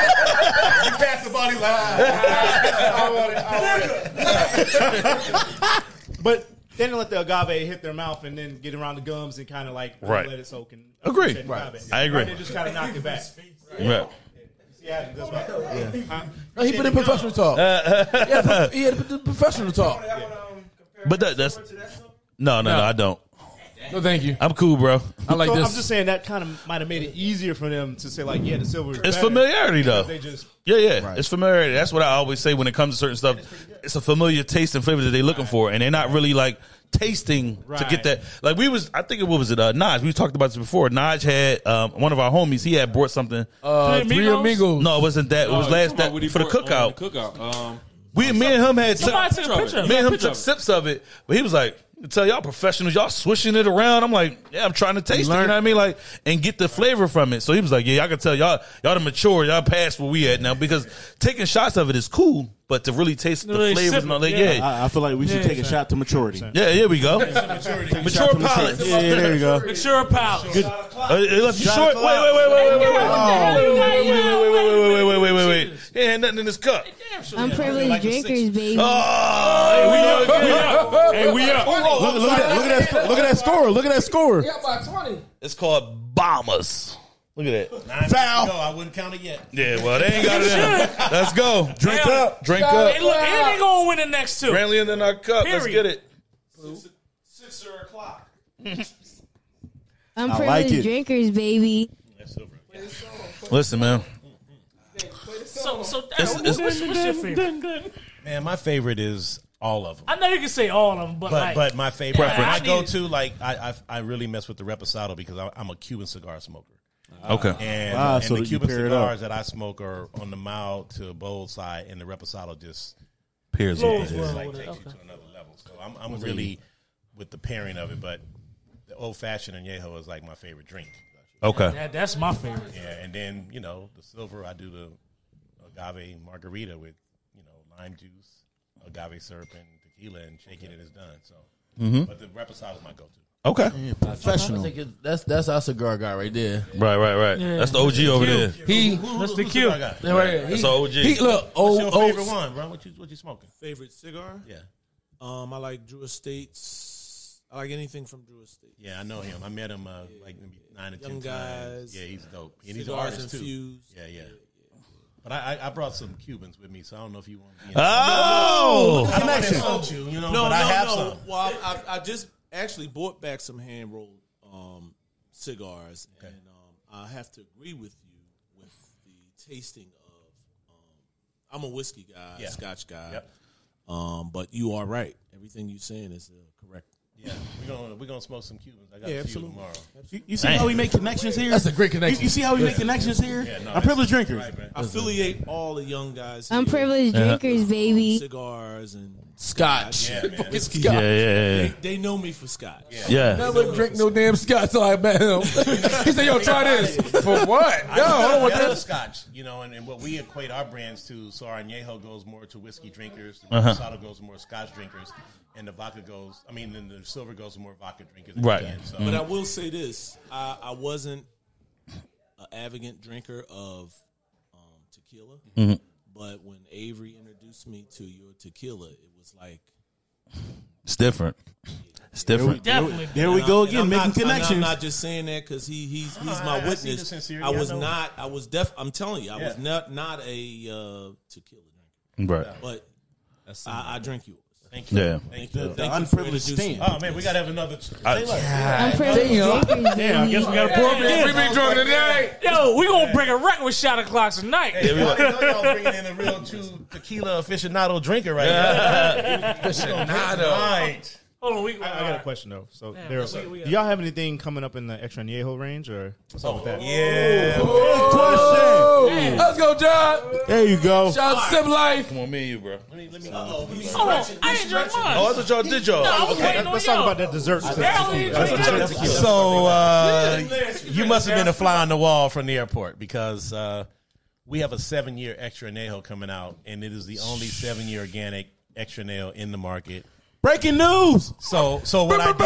pass the body like. I want it. I want it. But they didn't let the agave hit their mouth and then get around the gums and kind of like Right. let it soak and Agree. and Right. agave. I agree. Right, they just kind of knocked it back. Right. Yeah, that's right. Huh? No, he put in professional talk. yeah, he had the professional talk. But that, that's no, no, no, I don't. No, thank you. I'm cool, bro. I like so this. I'm just saying that kind of might have made it easier for them to say like, yeah, the silver. Is It's better familiarity, though. because They just Yeah, yeah. It's familiarity. That's what I always say when it comes to certain stuff. It's a familiar taste and flavor that they're looking for, and they're not really like tasting to Right. get that. Like we was, I think it what was it? Uh, Naj. We talked about this before. Naj had um, one of our homies. He had brought something. Uh, Three Three Amigos? Amigos. No, it wasn't that. It was Oh, last talking that about what he for the brought, cookout. uh, the cookout. Um, We, me and him had. Somebody took a picture of it. Me and him Picture took of it. sips of it, but he was like, "Tell y'all professionals, y'all swishing it around." I'm like, "Yeah, I'm trying to taste it." You know what I mean? Like, and get the flavor from it. So he was like, "Yeah, I can tell y'all, y'all the mature, y'all past where we at now because taking shots of it is cool, but to really taste the Really flavors sip and all it, that, yeah. yeah, I, I feel like we should Yeah, take a sir. shot to maturity. yeah, here we go. maturity. Mature palates. Yeah, there you go. Mature pouch. Good. Uh, it left you short. Wait, wait, wait, wait, wait, wait, wait. hell you got? Wait, wait, wait, wait, wait, wait, wait, wait, wait, wait. He ain't nothing in this cup. Unprivileged drinkers, baby. Oh, here we go again. Hey, we up. Look, look at that! Look at that! Look at that score! Look at that score! by twenty. It's called Bombers. Look at that. Nine Foul. minutes ago, I wouldn't count it yet. Yeah, well, they ain't got it in. Let's go. Drink Damn. up. Drink Hey, up. Hey, look, and they gonna win the next two. Brantley in our cup. Let's Period. get it. Six o'clock. Unprivileged it. drinkers, baby. Listen, man. So, so It's- Darryl, it's- what's, what's your favorite? Man, my favorite is all of them. I know you can say all of them, but, But like, but my favorite, Preference. my I need- go to, like I, I I really mess with the Reposado because I, I'm a Cuban cigar smoker, Okay. and, Ah, and so the you Cuban pair it cigars that I smoke are on the mild to bold side, and the Reposado just Peers Flows with it. well like with it, takes you okay. to another level. So I'm I'm really with the pairing of it, but the old fashioned añejo is like my favorite drink. Okay. that, that's my favorite. Yeah, and then you know the silver, I do the agave margarita with you know lime juice, agave syrup, and tequila, and shake it, and it's done. So, Mhm. but the Reposado is my go-to. Okay. Professional. That's that's our cigar guy right there. Right, right, right. Yeah. That's the O G over Q. there. He That's the Who's Q. cigar guy? yeah, right here. That's He, an O G. he look What's old your old. favorite one, bro? What you what you smoking? Favorite cigar? Yeah, Um, I like Drew Estates. I like anything from Drew Estates. yeah, I know him. I met him uh, like maybe nine or ten Young times. guys. Yeah, he's dope, and he's an Cigars artist too. infused. Yeah, yeah. But I, I I brought some Cubans with me, so I don't know if you want to be in Oh. I don't want to insult you, you know, No, but no, I have no. some. Well, I, I, I just actually bought back some hand rolled um, cigars, and um, I have to agree with you with the tasting of. Um, I'm a whiskey guy, Yeah. Scotch guy, Yep. um, but you are right. Everything you're saying is uh, correct. Yeah, we're gonna we're gonna smoke some Cubans. I got Yeah, a few absolutely. tomorrow. You, you see how we make connections here? That's a great You, connection. you see how we make connections here? Yeah, no, I'm privileged drinkers. Right, man. Affiliate all the young guys. here. Unprivileged drinkers, baby. Cigars and Scotch. Yeah, man. Whiskey. Yeah, yeah, They, yeah. they know me for Scotch. Yeah. Never drink no damn scotch till I met him. He said, "Yo, try this." For what? I Yo, I don't want love that. Scotch, you know, and, and what we equate our brands to. So our añejo goes more to whiskey drinkers, the Uh-huh. Reposado goes more Scotch drinkers, and the vodka goes. I mean, then the silver goes to more vodka drinkers. at the Right. end, so. But I will say this: I, I wasn't an advocate drinker of um, tequila, Mhm. But when Avery introduced me to your tequila, it was like It's different. It's different. Definitely. There we go again, I'm making not, connections. I'm not just saying that because he he's he's No, my I- I see the witness. sincerity. I I was know. not. I was def. I'm telling you, I was Yeah. not not a uh, tequila drinker. Right. But I, I drink yours. Thank you. Yeah. Thank The- you. the Thank you for unprivileged introducing stand. me. Oh man, we gotta have another. I- Taylor. I'm privileged drinkers, baby. Damn, I guess we got to pour up again. We been drunk today. Yo, we gonna break a record with shot o'clocks tonight. Hey, y'all, y'all bringing in a real true tequila aficionado drinker right now. Aficionado. Right. Hold on, we. I, I got a question though. So, Yeah, there, we- we got- do y'all have anything coming up in the extra añejo range, or what's up with that? Yeah. Question. Let's go, John. There you go. Shout out to Sim Life. Come on, me and you, bro. Let me, let me, uh-oh, let me Hold on, I ain't drunk mine. Oh, I thought y'all did y'all. No, I was Okay. waiting on Let's y'all. talk about that dessert. Barely That's drinking. dessert tequila. So uh, you must have been a fly on the wall from the airport because uh, we have a seven-year extra añejo coming out, and it is the only seven-year organic extra añejo in the market. Breaking news. So, so what I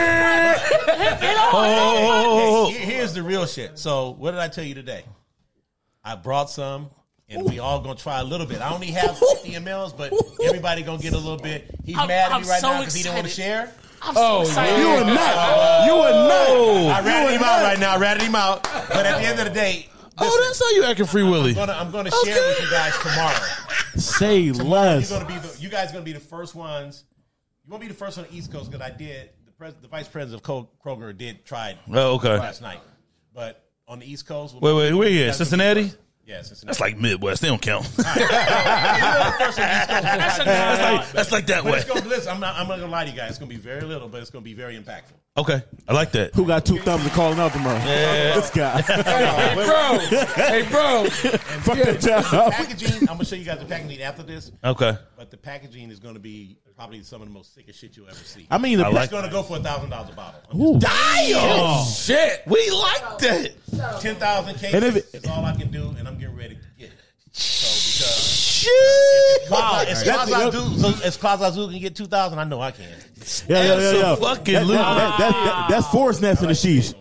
did. Oh, Hey, here- here's the real shit. So, what did I tell you today? I brought some, and we all gonna try a little bit. I only have fifty milliliters, but everybody gonna get a little bit. He's I'm- mad at I'm me right so now because he didn't want to excited. share. I'm so Oh, excited. You are not. You are not. I ratted him out right now. I ratted him out. But at the end of the day, oh, that's how you acting, Free Willy. I'm gonna, I'm gonna share it with you guys tomorrow. Say less. You're gonna be the, you guys are gonna be the first ones. You won't be the first on the East Coast because I did. The, pres, the vice president of Col- Kroger did try it Oh, okay. last night. But on the East Coast, Wait, wait, where you guys at? Cincinnati? Yeah, Cincinnati. That's like Midwest. They don't count. You're the first on the East Coast. That's a That's like, that's like that But way. it's gonna, listen, I'm not. I'm not gonna lie to you guys. It's gonna be very little, but it's gonna be very impactful. Okay, I like that. Who got two thumbs and calling out tomorrow? Yeah. This guy. Hey, bro. Hey, bro. Fuck that job. Packaging. I'm gonna show you guys the packaging after this. Okay. But the packaging is gonna be probably some of the most sickest shit you'll ever see. I mean, the I it's like gonna go for a thousand dollars a bottle. Ooh. Damn. Shit. We like that. Ten thousand And cases if it- is all I can do, and I'm getting ready to get it. So because Shit. wow, as That's- Klaus Azul, as Klaus Azul can get two thousand, I know I can. Yeah, yeah, yeah, That's yeah. a fucking That- loot. that- that- that- that- That's forest nest in the sheesh.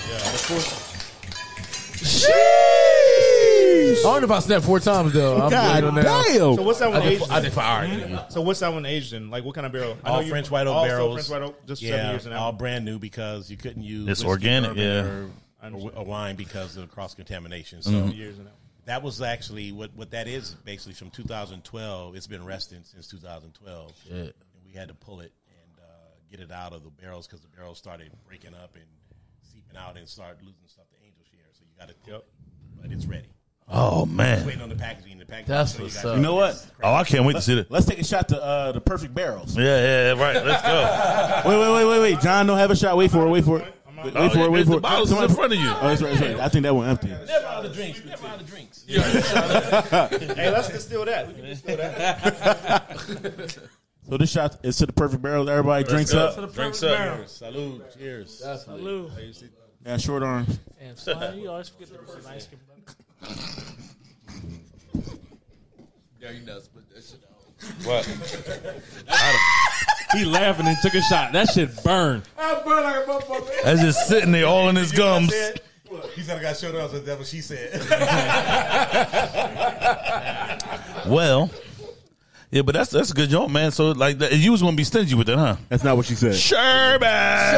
I don't know if I snapped four times though. I'm God good on that. So damn. what's that one I did, aged? I did for all right. in? So what's that one aged in? Like what kind of barrel? I All you- French white oak all still barrels. French white oak, just yeah, seven years and all out. brand new because you couldn't use It's whiskey, organic, bourbon, yeah. or, or, or wine because of cross contamination. So Seven years and out. that was actually what what that is basically from two thousand twelve. It's been resting since two thousand twelve, and we had to pull it and uh, get it out of the barrels because the barrels started breaking up and seeping out and started losing stuff to angel share. So you got to pull Yep. it, but it's ready. Oh Just man. waiting on the packaging. The packaging. That's so you what's guys- up. You know what? Oh, I can't wait to see that. Let's take a shot to uh, the perfect barrels. Yeah, yeah, yeah, right. Let's go. Wait, wait, wait, wait, wait. John, don't have a shot. Wait for it. Wait for it. Wait Oh, for it. Wait the for it. bottle's in Somebody- front of you. Oh, that's right. That's right. I think that one empty. Never out of the drinks. Never out of the drinks. Hey, let's distill that. We can distill that. So this shot is to the perfect barrels. Everybody drinks go. up. Drinks barrel. up. Salute. Cheers. Salute. Yeah, short arms. Damn, son, you always forget to put some ice cream. Yeah, you know, split that shit out. What? He laughing and took a shot. That shit burned. I burn like a motherfucker. That's just sitting there all in his gums. He said I got showed up. That's what she said. Well, yeah, but that's that's a good joint, man. So like, that, you was gonna be stingy with it, huh? That's not what she said. Sherbet.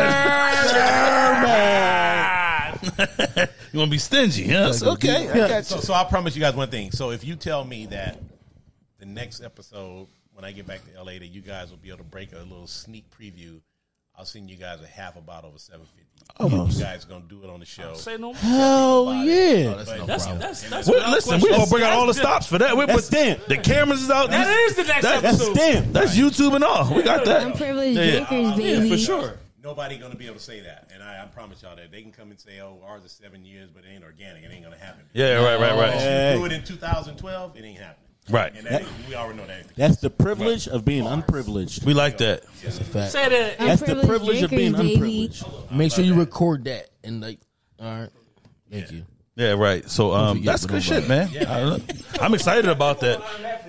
Sherbet. You want to be stingy? Yes. Okay. I got you. So, so I promise you guys one thing. So if you tell me that the next episode, when I get back to L A, that you guys will be able to break a little sneak preview, I'll send you guys a half a bottle of seven fifty. Almost. You guys gonna do it on the show. Say no more. Hell yeah. That's no That's problem. that's that's. We- without listen, we question. gonna bring out all the That's stops for that. We That's put stamped. the cameras is out. That These- is the next that- That's episode. stamped. That's YouTube and all. We got I'm that. privileged Yeah, yeah. drinkers, baby. Yeah, for sure. Nobody gonna be able to say that, and I, I promise y'all that they can come and say, "Oh, ours is seven years, but it ain't organic. It ain't gonna happen." Yeah, right, right, right. Hey. Do it in two thousand twelve. It ain't happening. Right. And that, we already know that. Ain't the case. That's the privilege of being unprivileged. We like that. Fact. Say that. I'm That's the privileged privilege of being drinkers, baby. unprivileged. Make sure you record that and like, all right. Thank you. Yeah, right. So um, forget that's what good I'm shit, man. I don't know. I'm excited about that.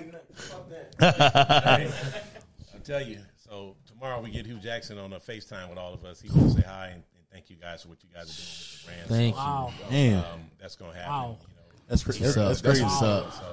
I'll tell you. So tomorrow we get Hugh Jackson on a FaceTime with all of us. He wants to say hi and, and thank you guys for what you guys are doing with the brand. Thank so, you. Wow. Man, Um, that's gonna happen. Wow. You know, that's crazy. What's That's, up? that's crazy. That's what's up. so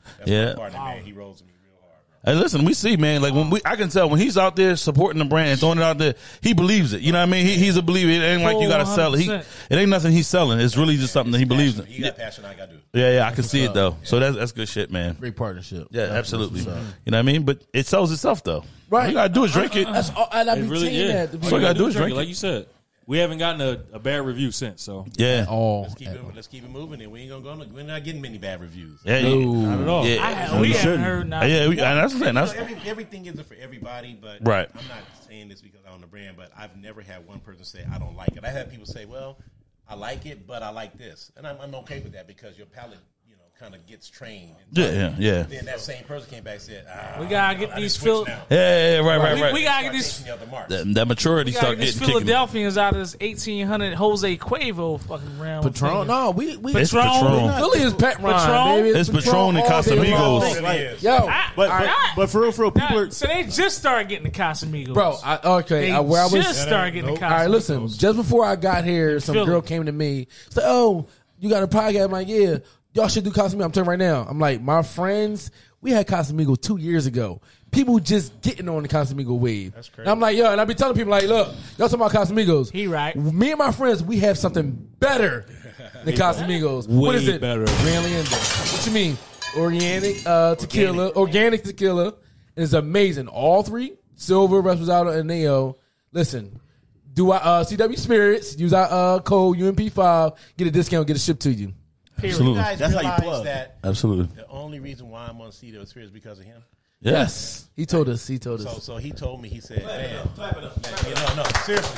That's Yeah. my partner, man. He rolls with me. Hey, listen, we see, man. Like when we, I can tell when he's out there supporting the brand and throwing it out there, he believes it. You know what I mean? He, he's a believer. It ain't like you got to sell it. He, it ain't nothing he's selling. It's really just something that he believes in. He got passion. I got to do. Yeah, yeah, I can see it though. So that's that's good shit, man. Great partnership. Yeah, absolutely. You know what I mean? But it sells itself though. Right. All you gotta do is drink it. That's all, and I It be really, saying yeah. that. All you gotta do is drink it. Like you said, we haven't gotten a, a bad review since. So Yeah. Oh, Let's keep it. Let's keep it moving, and we ain't gonna go. We're not getting many bad reviews. Yeah, No. yeah. not at all. Yeah. I have, we haven't heard nothing. Yeah, we, and that's the thing. You know, That's every, everything isn't for everybody, but Right. I'm not saying this because I own the brand, but I've never had one person say I don't like it. I had people say, "Well, I like it, but I like this," and I'm, I'm okay with that because your palate, you know, kind of gets trained. Yeah, yeah, yeah. Then that same person came back and said, ah, We gotta get I these just Phil- switched now. Yeah, yeah, yeah, right, right, We, right. we gotta get Start these. taking the other marks. that, that maturity We gotta start get these getting kicking. Philadelphians out of this eighteen hundred Jose Cuervo fucking round. Patron? No, we we It's Patron. Philly is Pat Ron, Patron? baby. It's Patron and all day long. Casamigos. Like, Yo, I- but, I- but, but for real, for real, people are. So they just started getting the Casamigos, bro. I, okay, They I, where I was. just started getting Nope. the All Casamigos. right, listen. Just before I got here, some Philly. girl came to me. She's like, "Oh, you got a podcast?" I'm like, "Yeah, y'all should do Casamigo." I'm telling you right now. I'm like, my friends, we had Casamigo two years ago. People just getting on the Casamigo wave. That's crazy. And I'm like, yo, and I be telling people like, look, y'all talking about Casamigos. He right. Me and my friends, we have something better than Casamigos. What Way is it? better. Ranliendo. What you mean? Organic uh, tequila. Organic tequila is amazing. All three, Silver, Reposado, and Neo. Listen, do I uh, C W Spirits, use our uh, code U M P five, get a discount, get it shipped to you. You Absolutely. guys That's how you realize plug. that Absolutely. the only reason why I'm on C W Spirits is because of him. Yes. He told us. He told So, us. so he told me. He said, "Man, man, you know, no, seriously,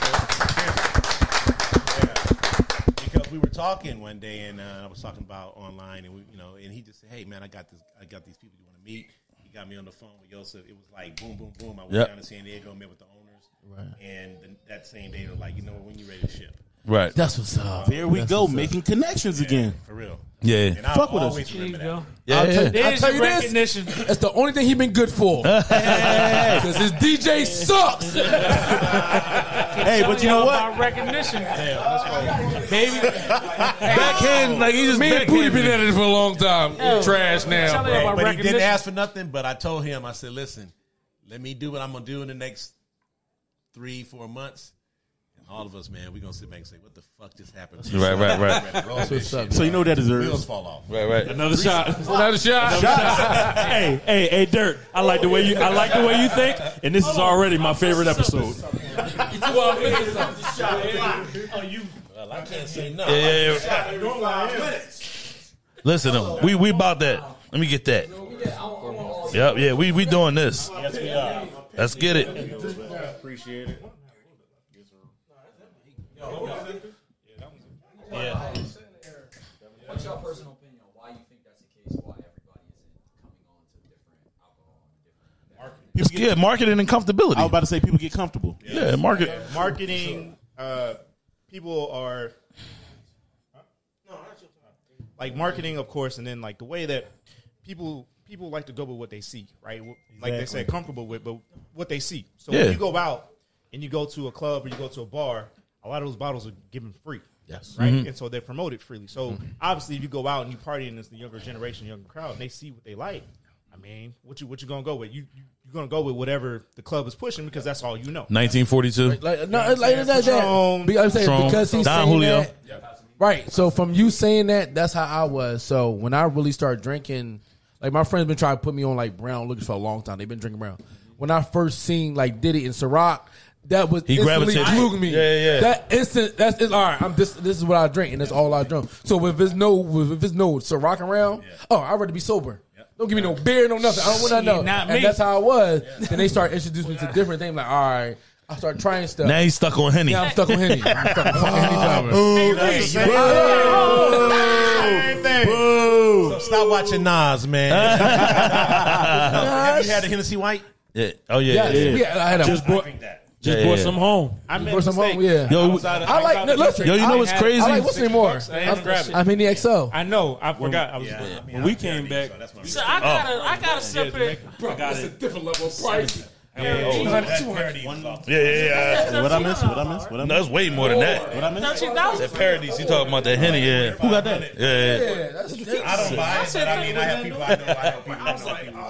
seriously, yeah. Because we were talking one day, and uh, I was talking about online, and we, you know, and he just said, "Hey, man, I got this. I got these people you want to meet." He got me on the phone with Yosef. It was like boom, boom, boom. I went Yep. down to San Diego, met with the owners, Right. and the, that same day, they were like, "You know what? When you ready to ship?" Right. That's what's up. There we That's go, what's up. making connections again. For real. Yeah. And I Fuck with us. always There you remember go. that. Yeah, I'll tell yeah. you, I'll There's tell your you this. recognition. That's the only thing he been good for. Because his D J sucks. Hey, but you know what? About recognition. Baby. Backhand, like he just Me and Booty backhand. been at it for a long time. Yo, Trash now. tell me bro. about But he didn't recognition. ask for nothing. But I told him, I said, "Listen, let me do what I'm gonna do in the next three, four months." And all of us, man, we gonna sit back and say, "What the fuck just happened?" Right, right, right. That's what's up. So you know what that Wheels deserves. fall off. Right, right. Another shot. Another shot. hey, hey, hey, Dirt. I like the way you. I like the way you think, and this is already my favorite episode. Well, I can't say no. Yeah, yeah, yeah. Listen, though, we we about that. Let me get that. Yep, yeah, we we doing this. Yes, we are. Let's get it. Appreciate it. Yeah. What's your personal opinion on why you think that's the case? Why everybody isn't coming on to different alcohol and different It's good marketing and comfortability. I was about to say people get comfortable. Yeah, market. Marketing, uh, people are like marketing, of course, and then like the way that people people like to go with what they see, right? Like they said, comfortable with, but what they see. So Yeah. when you go out and you go to a club or you go to a bar, a lot of those bottles are given free. Yes. Right. Mhm. And so they're promoted freely. So obviously, if you go out and you party and it's the younger generation, younger crowd, and they see what they like, I mean, what you what you gonna go with? You, you you're gonna go with whatever the club is pushing because that's all you know. nineteen forty-two. Like, no, like that, that, Strong. Because, I'm saying, Strong. because he's Don saying Julio. that. Right. So from you saying that, that's how I was. So when I really started drinking, like my friends been trying to put me on like brown liquors for a long time. They've been drinking brown. When I first seen like Diddy and Ciroc, that was He instantly gravitated. blew me. Yeah, yeah, yeah. That instant. That's it's, all right. I'm this. This is what I drink, and that's all I drink. So if there's no, if there's no Ciroc around, oh, I'd rather be sober. Don't give me no beer, no nothing. I don't want to know. Not And me. that's how I was. Then they start introducing me to different things. Like, all right, I start trying stuff. Now he's stuck on Henny. Yeah, I'm stuck on Henny. I'm stuck on fucking Henny Driver. Same thing. So stop watching Nas, man. Have you had a Hennessy White? Yeah. Oh yeah. Yeah, yeah. yeah, I had a. Just brought, Drink that. just Yeah, brought yeah. some home. I made For a some mistake. home, yeah. Yo, Outside of- I like. outside of Listen, Yo, you know I what's had- crazy? I like what's more. bucks, I had to grab it. I'm in the X O. I know. I forgot. I was. Yeah, I mean, When I'm we came dirty, back, so that's my So I got a, I got a sip it. I got it. different level of price. I Yeah, two hundred. yeah, yeah. What I miss? What I miss? What I miss? No, it's way more than that. What I miss? thirteen thousand. That Paradise, you talking about that Henny? Yeah. Who got that? Yeah, yeah. Yeah, that's ridiculous. I don't buy it, but I mean, I have people I know. I know people. I know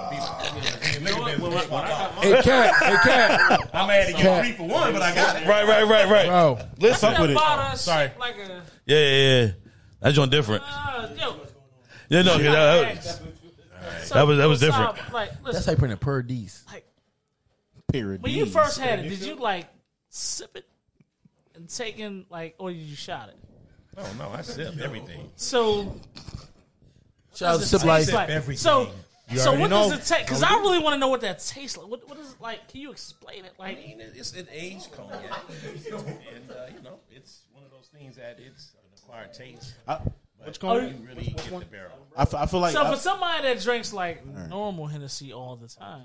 people. Hey, Cat. Hey, Cat. I may have to get three for one, but I got it. Right, right, right, right. Bro. Listen. Fuck with it. Sorry. Like a, Yeah, yeah, yeah. That's joint different. uh, yo, Yeah, no, 'cause that, that was, so, that was that was so, different. Like, That's listen, how you print a per D's. Period. when you first had it, did you like sip it and take in like, or did you shot it? Oh no, I sip everything. So, Shout out to does Sip it Life. taste like? everything. So, You so already what know. does it take? Because I really want to know what that tastes like. What, what is it like? Can you explain it? I Like, mean, it's an aged cognac, and uh, you know, it's one of those things that it's an acquired taste. I, But which cognac? you really get the barrel. I, f- I feel like so I, for somebody that drinks like normal Hennessy all the time,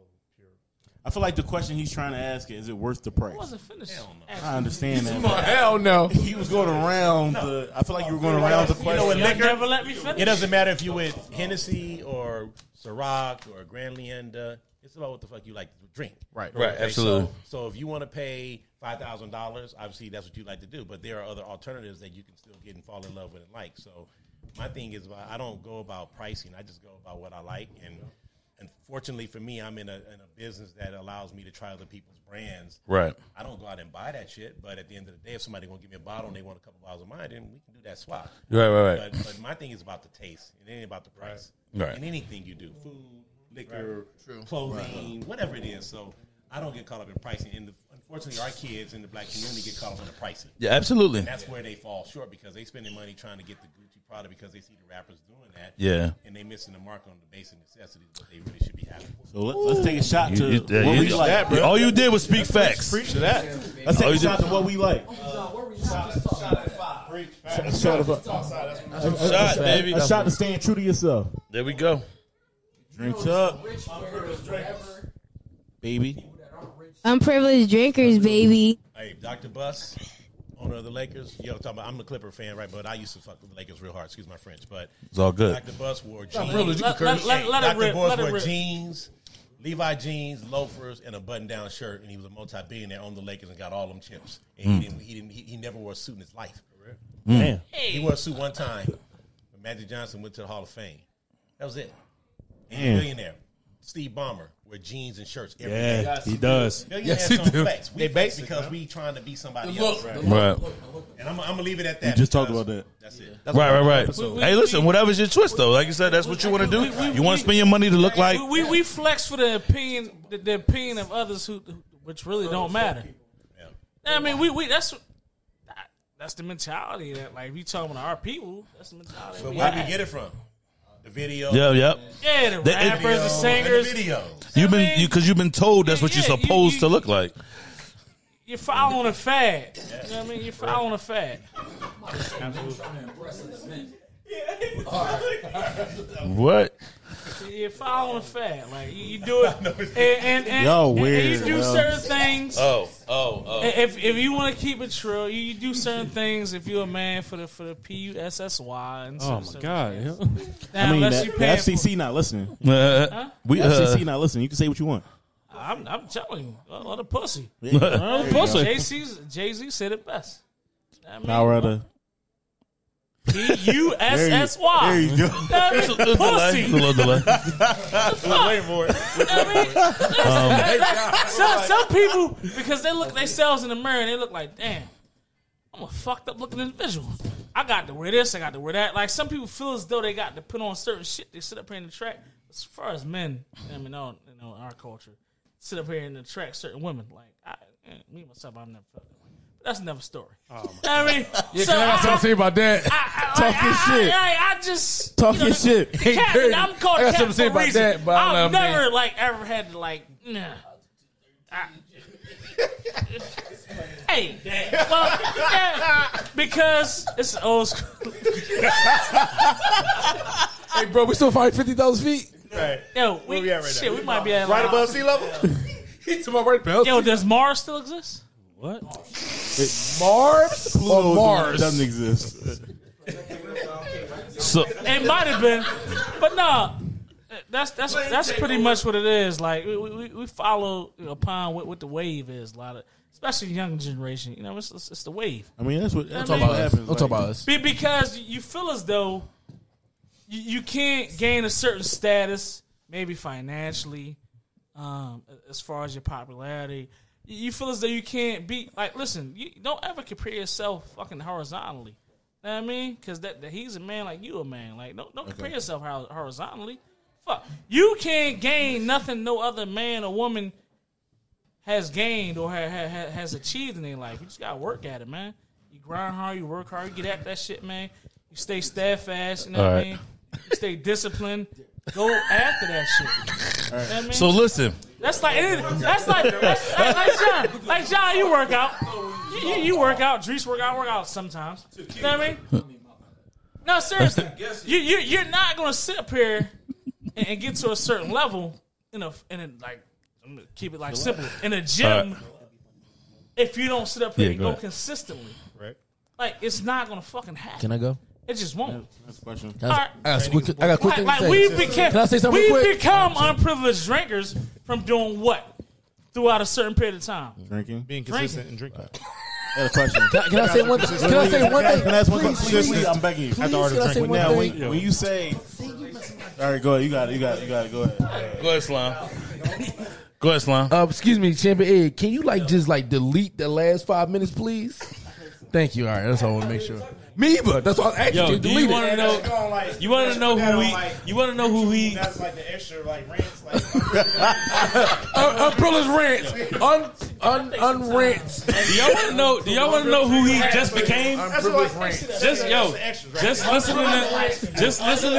I feel like the question he's trying to ask is: is it worth the price? I wasn't finished. I understand that. Oh, hell no. He was going around the. I feel like you were going around the You question. know, with Y'all liquor, never let me finish. it doesn't matter if you with Hennessy or Ciroc or Grand Leanda. It's about what the fuck you like to drink. Right. Right, absolutely. So, so if you want to pay five thousand dollars, obviously that's what you like to do. But there are other alternatives that you can still get and fall in love with and like. So my thing is, about, I don't go about pricing. I just go about what I like. And unfortunately for me, I'm in a, in a business that allows me to try other people's brands. Right. I don't go out and buy that shit. But at the end of the day, if somebody want to give me a bottle and they want a couple bottles of mine, then we can do that swap. Right, right, right. But, but my thing is about the taste. It ain't about the price. Right. And anything you do, food, liquor, clothing, whatever it is. So I don't get caught up in pricing. And the, unfortunately, our kids in the black community get caught up in the pricing. Yeah, absolutely. And that's where they fall short because they spending money trying to get the Gucci product because they see the rappers doing that. Yeah. And they missing the mark on the basic necessities that they really should be having. So let's, let's take a shot to You- you- what you- we like. that, bro. All you did was speak facts. Preach to that. Let's take All a you shot did- to what we like. A shot of a, Shot, baby. a shot to staying true to yourself. There we go. Drinks up, baby. Unprivileged drinkers, baby. Hey, Doctor Buss, owner of the Lakers. Yo, talking about, I'm a Clipper fan, right? But I used to fuck with the Lakers real hard. Excuse my French, but It's all good. Doctor Buss wore Let- jeans. let- let- let- let it Doctor rip, Buss let it wore rip. jeans, Levi jeans, loafers, and a button-down shirt, and he was a multi-billionaire on the Lakers and got all them chips. And Mm. he didn't. He didn't. He, he never wore a suit in his life. Mm. Damn. He wore a suit one time. When Magic Johnson went to the Hall of Fame. That was it. And Damn. a billionaire, Steve Ballmer, wear jeans and shirts every day. Yeah, he does. Billionaires Yes, he don't do. flex. We They flex basic, because huh? we trying to be somebody The look, else. the Right. look. Right. And I'm, I'm gonna leave it at We that. just talked because about that. That's it. Right, right, right. We- we- Hey, listen, we- whatever's your twist, though. Like you said, that's what you want to do. You want to spend your money to look like. we, we we flex for the opinion the, the opinion of others who which really don't matter. I mean, we we that's that- that's the mentality that like if you talking about our people, that's the mentality. But we where do we have. get it from? The video. Yeah, yep. Yeah, the They- it- rappers, the singers. And the video. You've I been mean, you because you've been told that's what yeah, you're you- supposed you- to look like. You're following a fad. You know what I mean? You're following a fad. What? You're following a fad. Like you, you do it, and and, and, Yo, and weird, you do yo. certain things. Oh, oh, oh. If if you want to keep it true, you, you do certain things. If you're a man for the for the P U S S Y and Oh certain- my certain god. things. Now, I mean, unless the, you the paying F C C for- not listening. Uh, we The F C C uh, not listening. You can say what you want. I'm, I'm telling you, a lot of pussy. Yeah. A lot of There you pussy. go. Jay Z Jay Z said it best. I mean, Power of the. P U S S Y. There you go. I mean, It's a little delay. pussy. It's a little delay. Wait for it. I mean, some, some people, because they look themselves in the mirror and they look like, damn, I'm a fucked up looking individual. I got to wear this, I got to wear that. Like some people feel as though they got to put on certain shit. They sit up here in the track. As far as men, I mean, no, you know, in our culture, sit up here in the track certain women. Like I, me myself, I've never felt that way. That's another story. Oh I mean, Yeah, so can I got something to say about that? I, I, Talk like, your I, shit. I, I, I just Talk you know, your the- shit. the Hey, captain, dirty. I'm called I got captain something to say for a about reason. that, but I don't I've know, never man. like ever had to like nah. I, hey, well, yeah, because it's old school. Hey, bro, we still find fifty thousand feet. Right. Yo, we, Where we at right shit, now? we might be at Right like- above sea level? He's to my right belt. Yo, does Mars still exist? What? Mars or Pluto Mars? doesn't exist. So It might have been, but no. That's that's that's pretty much what it is. Like we we, we follow upon what, what the wave is. A lot of, especially young generation. You know, it's it's, it's the wave. I mean, that's what. That's Don't what talk about us. happens. Don't talk about us. Be- because you feel as though you, you can't gain a certain status, maybe financially, um, as far as your popularity. You, you feel as though you can't be like. Listen, you don't ever compare yourself fucking horizontally. You know what I mean? Because that, that he's a man like you a man. Like don't don't compare yourself hor- horizontally. Fuck, you can't gain nothing no other man or woman has gained or ha- ha- has achieved in their life. You just gotta work at it, man. You grind hard, you work hard, you get at that shit, man. You stay steadfast, you know All what right. I mean? You stay disciplined. Go after that shit. You know what I mean? So listen, That's like that's like that's like, like John. Like John, you work out. You, you, you work out. Drees work out. Work out sometimes. You know what I mean? No, seriously. You you you're not gonna sit up here and, and get to a certain level in a in a like I'm gonna keep it like simple in a gym All right. if you don't sit up here Yeah, and go go ahead. consistently. Right. Like it's not gonna fucking happen. Can I go? It just won't. That's a question. Can I, All right. I got a quick. I got a quick Like, thing like to say. we became, Can I say something we real quick? become unprivileged drinkers from doing what throughout a certain period of time. Drinking. Being Drinking. consistent and drinking. I had a question. Can I, can I say one thing? Can I say one thing? Can I ask one Please, question? please, Please, I'm begging you. please, At the art of can I say drinking. one Now, thing? when, when you say, all right, go ahead. You got it. You got it. You got it. Go ahead. go ahead, Slime. Go ahead, Slime. Uh, excuse me, Champion Ed. Can you like just like delete the last five minutes, please? Thank you. All right, that's all I want to make sure. Me either. That's all I asked Yo, you. do Delete you want to it. know? You want to know who he? You want to know who he? That's like the extra like rants. Like, Un- Unprivileged rants. Un, un, unrants. Do y'all want to know? Do y'all want to know who he just became? Unprivileged rants. Just yo, just listening to, just listening,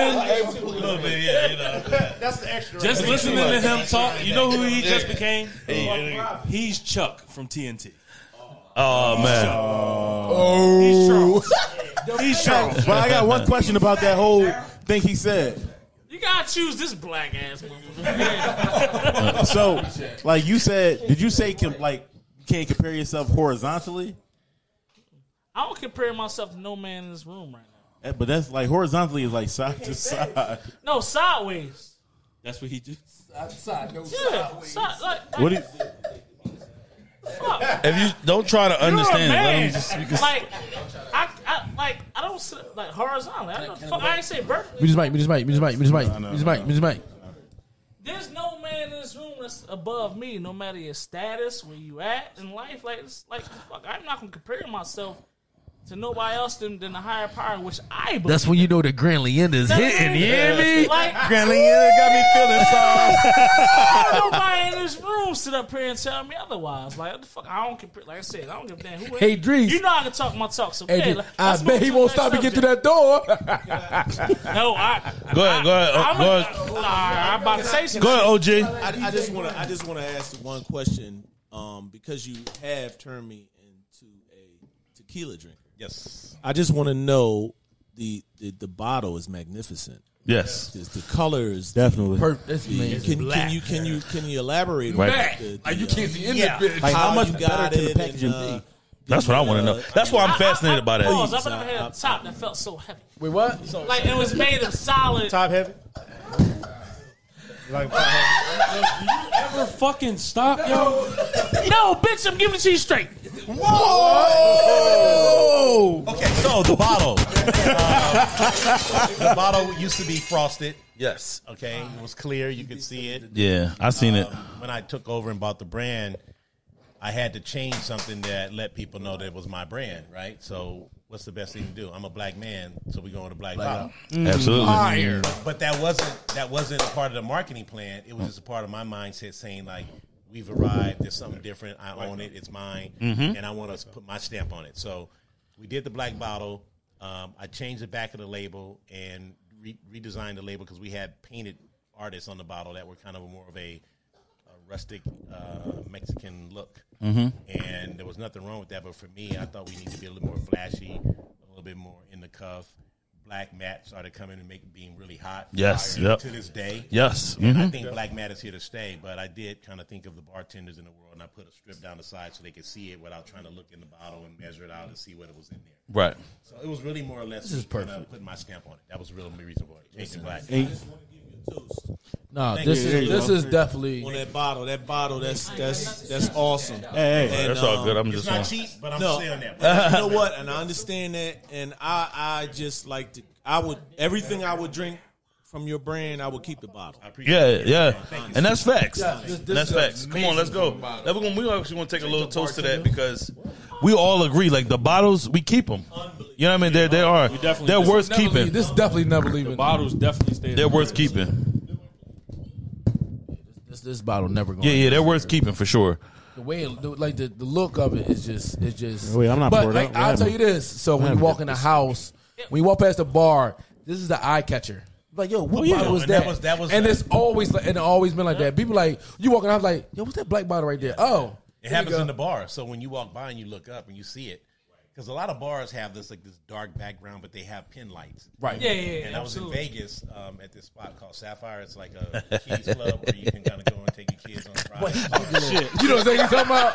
that's the extra. just right? listening to him talk. You know who he just became? He's Chuck from T N T. Oh man. Oh. He's Chuck. But I got one question about that whole thing he said. You gotta choose this black ass motherfucker. So, like you said, did you say com- like you can't compare yourself horizontally? I don't compare myself to no man in this room right now. Eh, But that's like horizontally is like side to side. No, sideways. That's what he did. Side, no Yeah, side, like, like, What do you, fuck. If you don't try to You're a understand it, let man. him just speak. his- Like, I, I, like, I don't sit like horizontally. I, don't, fuck, I ain't say vertically. Me just mic, me just mic, me just mic, me just mic, me just mic, me just mic. There's no man in this room that's above me, no matter your status, where you at in life. Like, it's like, fuck, I'm not gonna compare myself to nobody else than, than the higher power in which I believe. That's when you know the Grand Leyenda's hitting. You hear me? Like, Grand Leander got me feeling sauce. nobody in this room sit up here and tell me otherwise. Like, what the fuck? I don't compare. Like I said, I don't give a damn who. Hey, Drees. You know I can talk my talk. So Hey, yeah, dude, like, I let's bet move he to won't the stop to next get to that door. subject. No, I. Go ahead, go ahead, I'm, go a, ahead. uh, I'm about to say something. Go ahead, O G. I, I just want to. I just want to ask one question, um, because you have turned me into a tequila drinker. Yes. I just want to know the, the the bottle is magnificent. Yes. The, the colors, Definitely. Per- that's the, amazing. can, can you can you can you elaborate on Right. the, the, Like, you uh, can't see in yeah. that bitch. Like, how how much you better got can the it packaging and, uh, be? That's what I want to know. That's why I'm fascinated by Pause. that. I've never had a top that felt so heavy. Wait, what? Like it was made of solid. Top heavy. Like top heavy. Ever fucking stop, yo? No, bitch, I'm giving it to you straight. Whoa! Okay, so the bottle. Uh, the bottle used to be frosted. Yes. Okay, it was clear. You could see it. Yeah, I seen it. Um, when I took over and bought the brand, I had to change something that let people know that it was my brand, right? So what's the best thing to do? I'm a black man, so we go with a black bottle. Absolutely. But, but that wasn't that wasn't a part of the marketing plan. It was just a part of my mindset saying like, we've arrived. There's something different. I own it. It's mine, Mhm. and I want to put my stamp on it. So we did the black bottle. Um, I changed the back of the label and re- redesigned the label because we had painted artists on the bottle that were kind of more of a, a rustic uh, Mexican look. Mhm. And there was nothing wrong with that. But for me, I thought we needed to be a little more flashy, a little bit more in the cuff. Black matte started coming and making being really hot. Yes, Fire yep. To this day. Yes. And I Mhm. think black matte is here to stay. But I did kind of think of the bartenders in the world, and I put a strip down the side so they could see it without trying to look in the bottle and measure it out and see what it was in there. Right. So it was really more or less This is kind of perfect. putting my stamp on it. That was the real reason for it. Changing black. And, No, Thank this you. is this is definitely on that bottle. That bottle, that's that's that's awesome. Hey, hey, And, that's all um, good. I'm It's just not on. cheap, but I'm No, saying that. and you know what? And I understand that. And I, I just like to. I would everything I would drink from your brand. I would keep the bottle. Yeah, yeah, and that's facts. Yeah, this- this And that's is facts. Come on, let's go. amazing bottle. Now we're gonna, we actually want to take a little toast to that because we all agree. Like the bottles, we keep them. You know what I mean? They they are. definitely They're do. worth never keeping. leave. This is definitely never leaving. The bottles definitely stay. They're worth keeping. This this bottle never going. Yeah, yeah, they're worth keeping for sure. The way, it, the- like the, the look of it is just, it's just. Wait, I'm not But poured like, up. What I'll tell happened? you this: so when you happened? walk in the house, when you walk past the bar, this is the eye catcher. Like, yo, what bottle was And that? that was- that was- and it's always like, and it always been like that. People like you walking out like, yo, what's that black bottle right there? Oh, It here happens you go. in the bar. So when you walk by and you look up and you see it, because a lot of bars have this like this dark background, but they have pin lights. Right. Yeah, yeah, yeah, And I was in absolutely. Vegas um, at this spot called Sapphire. It's like a kids club where you can kind of go and take your kids on a ride. Shit. You know what I'm talking about?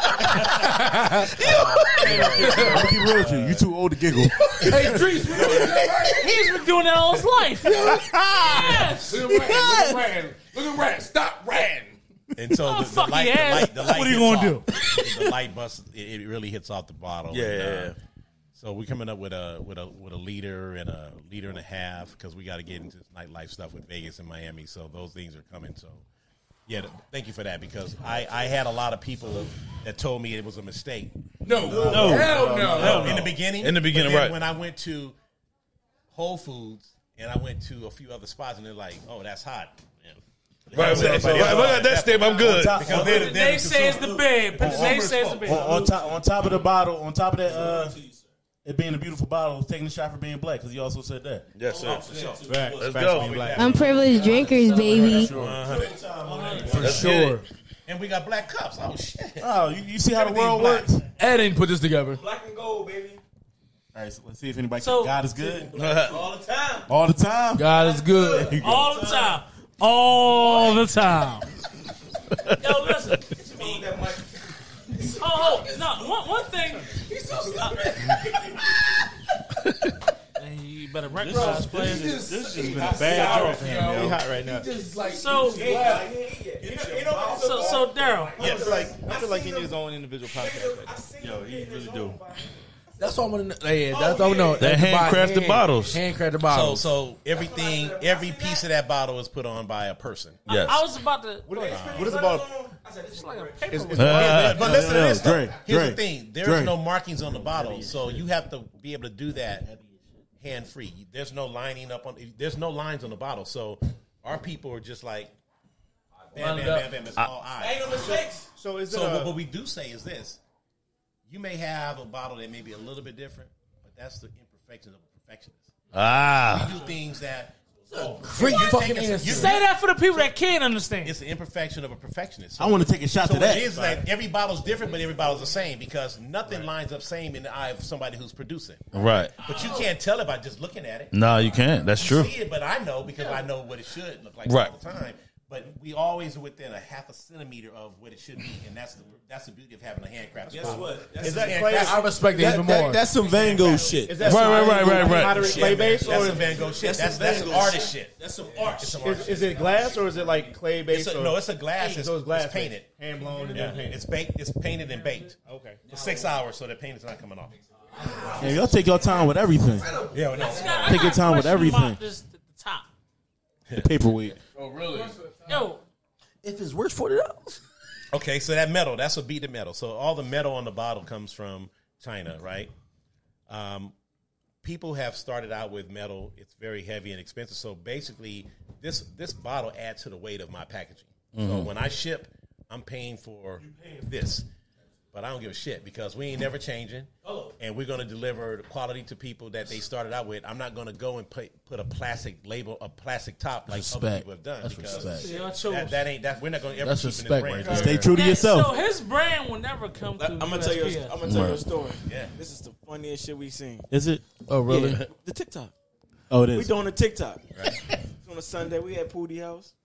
I'll keep real with you. You too old to giggle. Hey, Drees, you know what I'm saying, right? He's been doing that all his life. Yes. Look at Rand. Look at Rand. Look at Rand. Stop Rand. And so Oh, the, the, fuck light, he the has. light, the light, What are you hits gonna off. The light bust. It, it really hits off the bottle. Yeah, And, yeah, uh, yeah. So we're coming up with a with a with a liter and a liter and a half because we got to get into this nightlife stuff with Vegas and Miami. So those things are coming. So yeah, th- thank you for that because I, I had a lot of people that told me it was a mistake. No, No. hell no. In the beginning, In the beginning, But then right. When I went to Whole Foods and I went to a few other spots and they're like, "Oh, that's hot." Right, right, right, right. Look at that statement. I'm good. Because they're, The they're name says the bed. The name says the bed. on, on top, on top of the bottle, on top of that, uh, it being a beautiful bottle, taking the shot for being black because you also said that. Yes, sir. Facts, Let's facts go. being black. Unprivileged drinkers, baby. For Let's get sure. it. And we got black cups. Oh shit! Oh, you, you see how the Everything's world black. works? Ed ain't put this together. Black and gold, baby. All right, so let's see if anybody. So- God is good All the time. all the time. God is good. All the time. All the time. Yo, listen. Oh, oh, no. One, one thing. He's so stupid. You better recognize players. This has been a bad draw for him. He Yo. hot right now. So, so, so, Daryl. I feel like I feel like he needs his own individual podcast. Right now. Yo, he really do. That's all I'm gonna know. Yeah, that's all we know. That handcrafted Hand- bottles. Handcrafted So bottles. so everything, every piece of that bottle is put on by a person. Yes. I was about to. What is about? It's like a paper. It's, it's Uh, But listen to no, this. though. Dre, Here's Dre, the thing: there's Dre. no markings on the bottle, so you have to be able to do that hand free. There's no lining up on. There's no lines on the bottle, so our people are just like, bam, bam, bam, bam. It's all eyes. Ain't no mistakes. So is it So a, what, what we do say is this: you may have a bottle that may be a little bit different, but that's the imperfections of a perfectionist. Ah. We do things that. So Great you're fucking taking- answer. you're- Say that for the people that can't understand. It's the imperfection of a perfectionist. I want to take a shot So to what that. it is like every bottle's different, but every bottle's the same because nothing lines up same in the eye of somebody who's producing. Right. But you can't tell it by just looking at it. No, you can't. That's You true. see it, but I know because I know what it should look like Right. all the time. But we always are within a half a centimeter of what it should be, and that's the that's the beauty of having a handcrafted. Guess bottle. what? That's Is a that handcrafted- clay? I respect it That- even that- more. that's some Van Gogh shit. is that Right, some right, right, right, right. moderate Shit, clay man. base That's or some Van Gogh shit. That's That's some that's Van some Gogh artist shit. shit. That's some art. It's some is, artist is shit. it glass or is it like clay based? It's a, or, no, it's a glass. It's, so it's glass it's painted. hand blown and Yeah, then painted. it's baked. It's painted and baked Okay. for six hours, so the paint is not coming off. Yeah, y'all take your time with everything. Yeah, no. I Take your got a time with question everything. about this at the top. The paperweight. Oh, really? Yo, If it's worth forty dollars. Okay, so that metal, that's a beaded metal. So all the metal on the bottle comes from China, right? Um, people have started out with metal. It's very heavy and expensive. So basically, this this bottle adds to the weight of my packaging. So Mhm. when I ship, I'm paying for this. But I don't give a shit because we ain't never changing. And we're going to deliver the quality to people that they started out with. I'm not going to go and put, put a plastic label, a plastic top like other Respect. people have done. That's because respect. Yeah, I chose. that, that ain't that. We're not going to ever That's keep in this respect brand. right there. Stay true to Hey, yourself. So his brand will never come to I'm gonna tell you. U S P S. I'm gonna tell you a Right. story. Yeah. This is the funniest shit we seen. Is it? Oh, really? Yeah, the TikTok. Oh, it We is. doing the TikTok. Right. It's on a Sunday. We at Pootie House.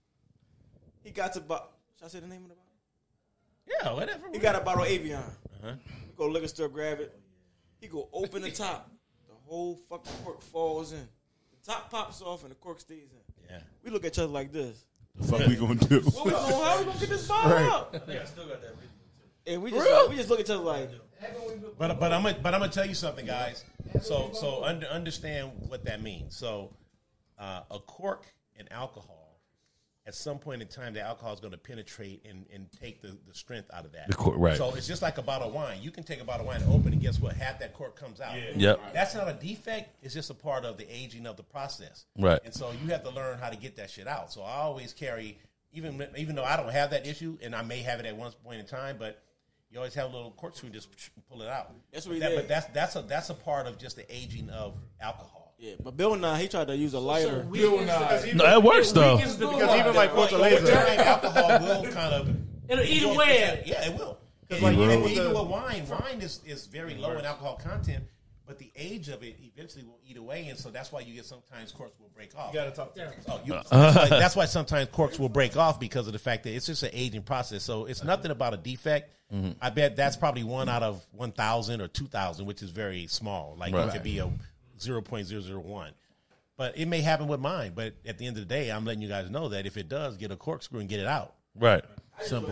He got to bottle. Should I say the name of the bottle? Yeah, whatever. He got a bottle of Avion. Uh-huh. He go liquor store, grab it. He go open the top. The whole fucking cork falls in. The top pops off and the cork stays in. Yeah. We look at each other like this. The fuck we gonna do? What we gonna, how we gonna get this bottle Right. out? Yeah, I still got that video too. And we just Real? we just look at each other like. But but I'm gonna, but I'm gonna tell you something, guys. So so under, understand what that means. So uh, a cork in alcohol, at some point in time, the alcohol is going to penetrate and, and take the, the strength out of that. The cork, right. So it's just like a bottle of wine. You can take a bottle of wine and open, and guess what? Half that cork comes out. Yeah. Yep. That's not a defect. It's just a part of the aging of the process. Right. And so you have to learn how to get that shit out. So I always carry, even even though I don't have that issue, and I may have it at one point in time, but you always have a little corkscrew and just pull it out. That's what he that, did. But that's that's a that's a part of just the aging of alcohol. Yeah, but Bill Nye, he tried to use a lighter. Bill Nye. No, that works though. Because even like Over Fortaleza, time, alcohol will kind of It'll eat away. Yeah, it will. Because And like even, even with even the- with wine, wine is, is very low in alcohol content, but the age of it eventually will eat away, and so that's why you get sometimes corks will break off. you gotta talk to him. Oh, you, that's, why, that's why sometimes corks will break off because of the fact that it's just an aging process. So it's nothing about a defect. Mm-hmm. I bet that's probably one out of one thousand or two thousand, which is very small. Like Right. it could be a zero point zero zero one. But it may happen with mine. But at the end of the day, I'm letting you guys know that if it does, get a corkscrew and get it out. Right. Simple.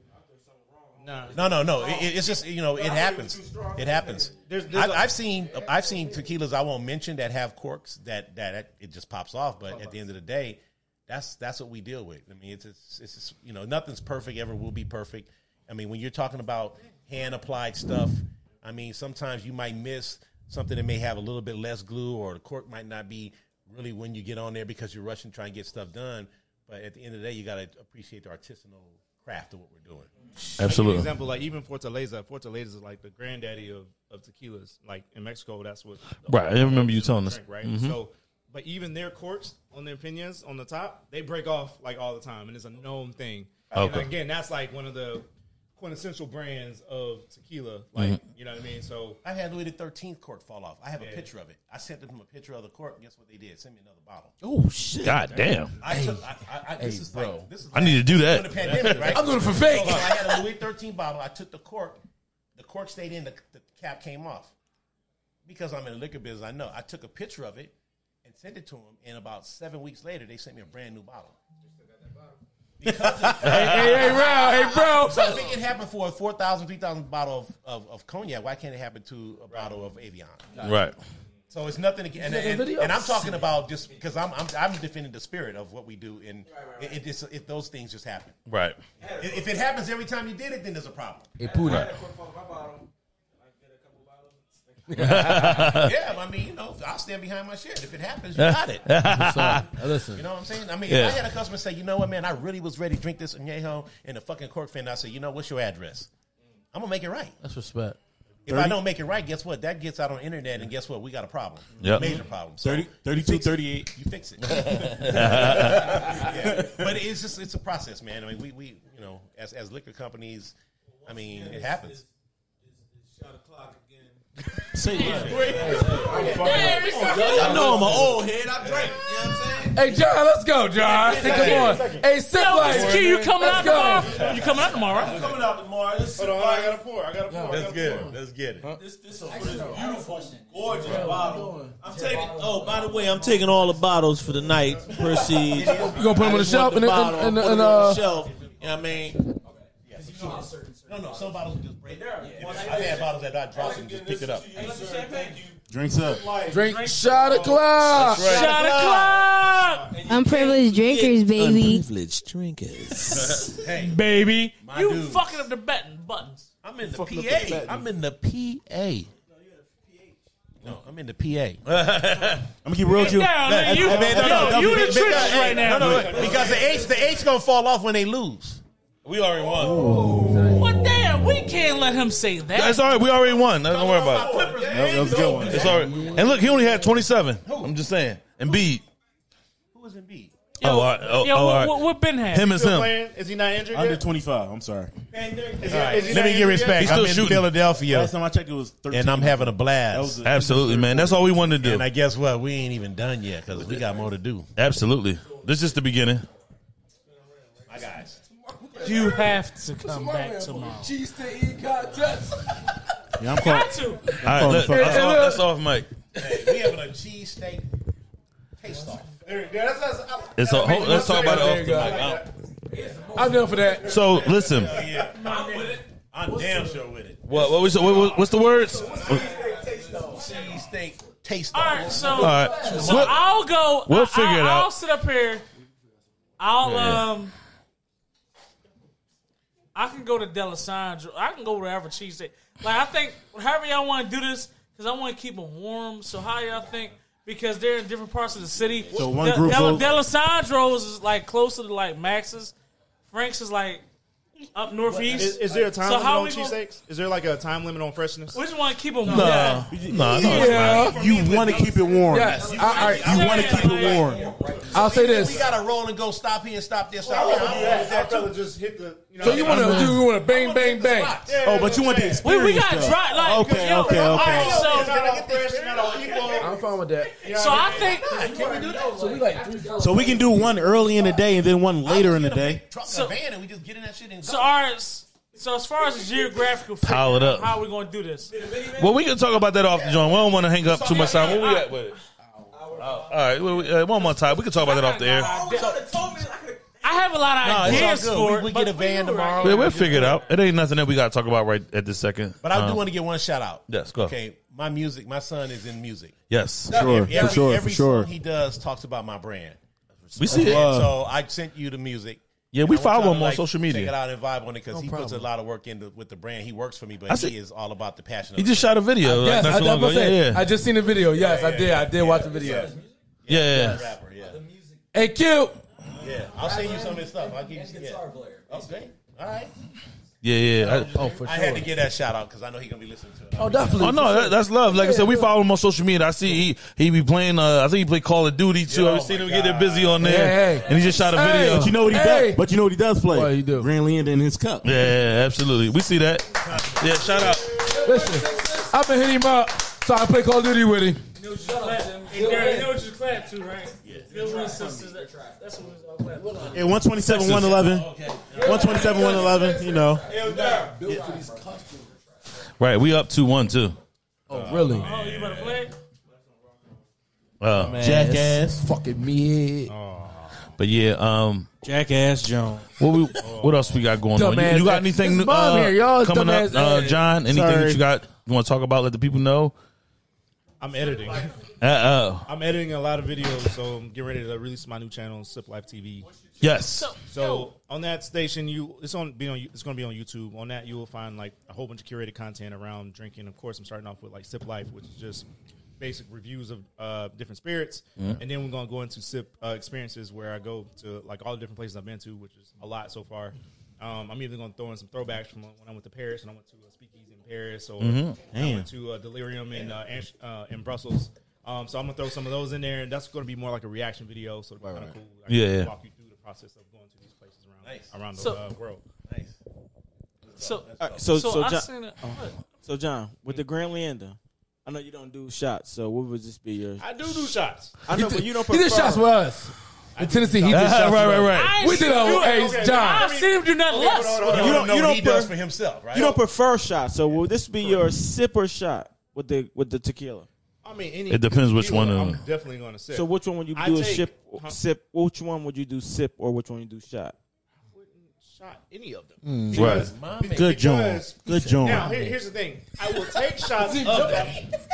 No, no, no. It, it's just, you know, it happens. It happens. There's- there's I've, a- I've seen I've seen tequilas I won't mention that have corks that that it just pops off. But at the end of the day, that's that's what we deal with. I mean, it's it's, it's just, you know, nothing's perfect, ever will be perfect. I mean, when you're talking about hand applied stuff, I mean, sometimes you might miss something that may have a little bit less glue, or the cork might not be really when you get on there because you're rushing trying to get stuff done. But at the end of the day, you got to appreciate the artisanal craft of what we're doing. Absolutely. For example, like even Fortaleza, Fortaleza is like the granddaddy of, of tequilas. Like in Mexico, that's what. Right, I remember you telling us. drink, right? Mhm. So, but even their corks on their pinions on the top, they break off like all the time, and it's a known thing. Okay. And again, that's like one of the quintessential brands of tequila. Like Mhm. you know what I mean? So I had Louis the thirteenth cork fall off. I have a Yeah. picture of it. I sent them a picture of the cork. Guess what they did? Send me another bottle. Oh shit! God damn. I took. I, I, I, this Hey, is bro. like this is I need to do that. during the pandemic, right? I'm doing it for fake. So, uh, I had a Louis the thirteenth bottle. I took the cork. The cork stayed in. The, the cap came off. Because I'm in the liquor business, I know. I took a picture of it and sent it to them. And about seven weeks later, they sent me a brand new bottle. Because of- Hey, hey, hey, bro, hey, bro. So if it can happen for a four thousand, three thousand bottle of, of, of cognac, why can't it happen to a bottle of Avion? Right. So it's nothing again, and, and, and I'm talking about just because I'm, I'm I'm defending the spirit of what we do, and it, it, it's, it those things just happen. Right. If if it happens every time you did it, then there's a problem. Hey, Pooh. Yeah, I mean, you know, I'll stand behind my shit. If it happens, you got it. Listen. You know what I'm saying? I mean, Yeah. if I had a customer say, you know what, man, I really was ready to drink this añejo and a fucking cork fin, I say, you know, what's your address? I'm gonna make it right. That's respect. If I don't make it right, guess what? That gets out on the internet, and guess what? We got a problem. Yep. Major problem. So thirty, thirty-two, you fix it. thirty-eight. You fix it. Yeah. But it's just it's a process, man. I mean, we, we you know, as as liquor companies, I mean, it happens. Shot o'clock again. Say I know I'm an old head. I drink. You know what I'm saying? Hey, John, let's go, John. Hey, come on. Hey, sip Yo, like Miss Q, you coming Let's out go. tomorrow? You coming out tomorrow, I'm right? coming out tomorrow. This hold on, I gotta pour. I gotta pour. I Let's gotta get pour. it. Let's get it. This this is for this beautiful, gorgeous bottle. I'm taking. Oh, by the way, I'm taking all the bottles for the night. Proceed. You gonna put them on the shelf and- and- and- and, uh, shelf. You know what I mean? No, no, some bottles just break. I've had bottles that I dropped and just picked it up. Thank you. Drinks up. Drink shot o'clock. Shot o'clock, Unprivileged drinkers, baby. Unprivileged drinkers. Hey, baby. My You dude. fucking up the button buttons. I'm in the Fucking up P the A. button. I'm in the P A. No, I'm in the P A. I'm gonna keep real with you. Down, nigga. You, Hey, man, no, no, yo, don't you be- in the because- trenches hey, right now. No, no, because the H, the H gonna fall off when they lose. We already won. Well, damn, we can't let him say that. That's all right. We already won. Don't worry about it. That, that was a good one. It's all right. And look, he only had twenty-seven. I'm just saying. Embiid. Who was in B? Yo, Oh, all right. Oh, yo, oh, all what, right. what, what Ben had? Him is Still him. playing? Is he not injured Under yet? twenty-five. I'm sorry. Is he, is he Let not me injured get yet? respect. He's I'm still in shooting. Philadelphia, Last time I checked, it was thirteen. and I'm having a That blast. was a- Absolutely, man. That's all we wanted to do. And I guess what? We ain't even done yet because we got more to do. Absolutely. This is just the beginning. My guys. You have to come back tomorrow. Cheese to eat contest. Yeah, I'm calling. Got to. All right, look, that's, off, that's off, Mike. Hey, we having a cheesesteak taste off. There, yeah, that's, that's, I, It's a, hold, let's talk about it There off you the mic. go. I'm down for that. So listen, Yeah, I'm with it. I'm damn sure with it. what what was what, what, what's the words? Cheese steak taste All off. right, so, All right. so We'll- I'll go. we'll I, figure it I'll, out. I'll sit up here. I'll Yeah. um. I can go to Delisandro. I can go wherever cheesesteak. Like I think, however y'all want to do this, because I want to keep them warm. So how y'all think? Because they're in different parts of the city. So one De- group Del- vote- Delisandro's is like closer to like Max's. Frank's is like up northeast. Is, is there a time So limit how on we gonna- cheesesteaks? Is there like a time limit on freshness? We just want to keep them No, warm. no, no. Yeah. You want to keep it warm. Yes. I, all right. You want to keep it warm. I'll say We this. gotta roll and go. Stop here and stop there. Stop here. I'm Yeah, with that I'd too. rather just hit the. You know, So you want to do? You want to bang, bang, bang? Oh, but you want the We, experience. we got though. dry. Like, Okay, yo, okay, all okay. right, so, Not all fresh, not all equal. I'm fine with that. so I think. So we like three. So we can do one early in the day and then one later in the day. Truck So- in a van and we just get in that shit and go. So, all right, so as far as the geographical figure, Pile it up. how are we going to do this? Well, we can talk about that off the joint. We don't want to hang up too much time. Where we at with it? All right, we- we- uh, one more time. We can talk about that off the air. I have a lot of No, ideas it's all for good. it. We, we but get a van tomorrow. Yeah, we'll figure it out. It ain't nothing that we got to talk about right at this second. But I do Um, want to get one shout out. Yes, go. Okay, my music. My son is in music. Yes, Sure, every, for sure, every for sure. song he does talks about my brand. we see it. And so I sent you the music. Yeah, we I want follow y'all him to, on like, social media. Check it out and vibe on it because No he puts a problem. lot of work into with the brand. He works for me, but I he see- is all about the passion. He of just the shot a video. like, Yes, not I, too long that's ago. what I Yeah, said. yeah, I just seen the video. Yes, I did. I did watch the video. yeah, yeah. rapper. Yeah, Hey, Q. yeah. I'll send you some of his stuff. I'll give you. Yeah. Okay. All right. Yeah, yeah. I, Oh, for I sure. had to get that shout out because I know he's gonna be listening to it. Oh, definitely. Oh no, that, that's love. Like I said, we Yeah. follow him on social media. I see he he be playing. Uh, I think he play Call of Duty too. Yo, I've seen my him get there God. busy on there, Hey, hey. and he just shot a Hey. video. But you know what he Hey. does. But you know what he does play. What he do? Grand Leander in his cup. Yeah, absolutely. We see that. Yeah, shout out. Listen, I've been hitting him up so I can play Call of Duty with him. You know what you clap, you know what you clap to, right? Yeah. Bills sisters, that- that's what it's all clap to. Yeah, one twenty-seven, one eleven. one twenty-seven, one eleven, you know. Right, we up two one too. Oh, really? Oh, you better play? Uh, Man, Jackass. it's fucking me. but yeah, um, Jackass Jones. what we what else we got going on? You, Dumbass you got Ed. anything His new, mom uh, here, y'all. It's coming up, dumbass uh, Ed. John? Anything Sorry. that you got? You want to talk about? Let the people know. I'm editing. Uh, uh, I'm editing a lot of videos, so I'm getting ready to release my new channel, Sip Life T V. yes. So on that station, you it's on be on it's going to be on YouTube. On that, you will find like a whole bunch of curated content around drinking. Of course, I'm starting off with like Sip Life, which is just basic reviews of uh, different spirits, Mhm. and then we're going to go into Sip uh, experiences where I go to like all the different places I've been to, which is a lot so far. Um, I'm even going to throw in some throwbacks from when I went to Paris and I went to a speakeasy in Paris, or Mhm. I went to uh, Delirium in uh, Amst- uh, in Brussels. Um, so I'm gonna throw some of those in there, and that's going to be more like a reaction video. So it'll be kind of cool. I can Yeah, yeah. walk you through the process of going to these places around Nice. around the So- uh, world. Nice. So, All right, so so, so, I John, seen it. oh. what? so John, with the Grand Leander, I know you don't do shots. So what would this be your? I do do shots. I know, He but did- you don't. He did prefer- shots with us. In Tennessee, he did Ah, shots right, with right, us. right. I ain't We seen did him do a it. hey, Okay, John. I've seen him do nothing Okay, less. hold on, hold on. You don't. know You what don't. he pre- does for himself, right? You don't prefer shots. So will this be your sip or shot with the with the tequila? I mean, any, It depends which tequila, one, uh, I'm definitely going to sip. So which one would you I do a take- sip? huh? Sip. Which one would you do sip or which one you do shot? shot any of them. Right. Because- Good John. because- Good John. Now, here, here's the thing. I will take shots of them.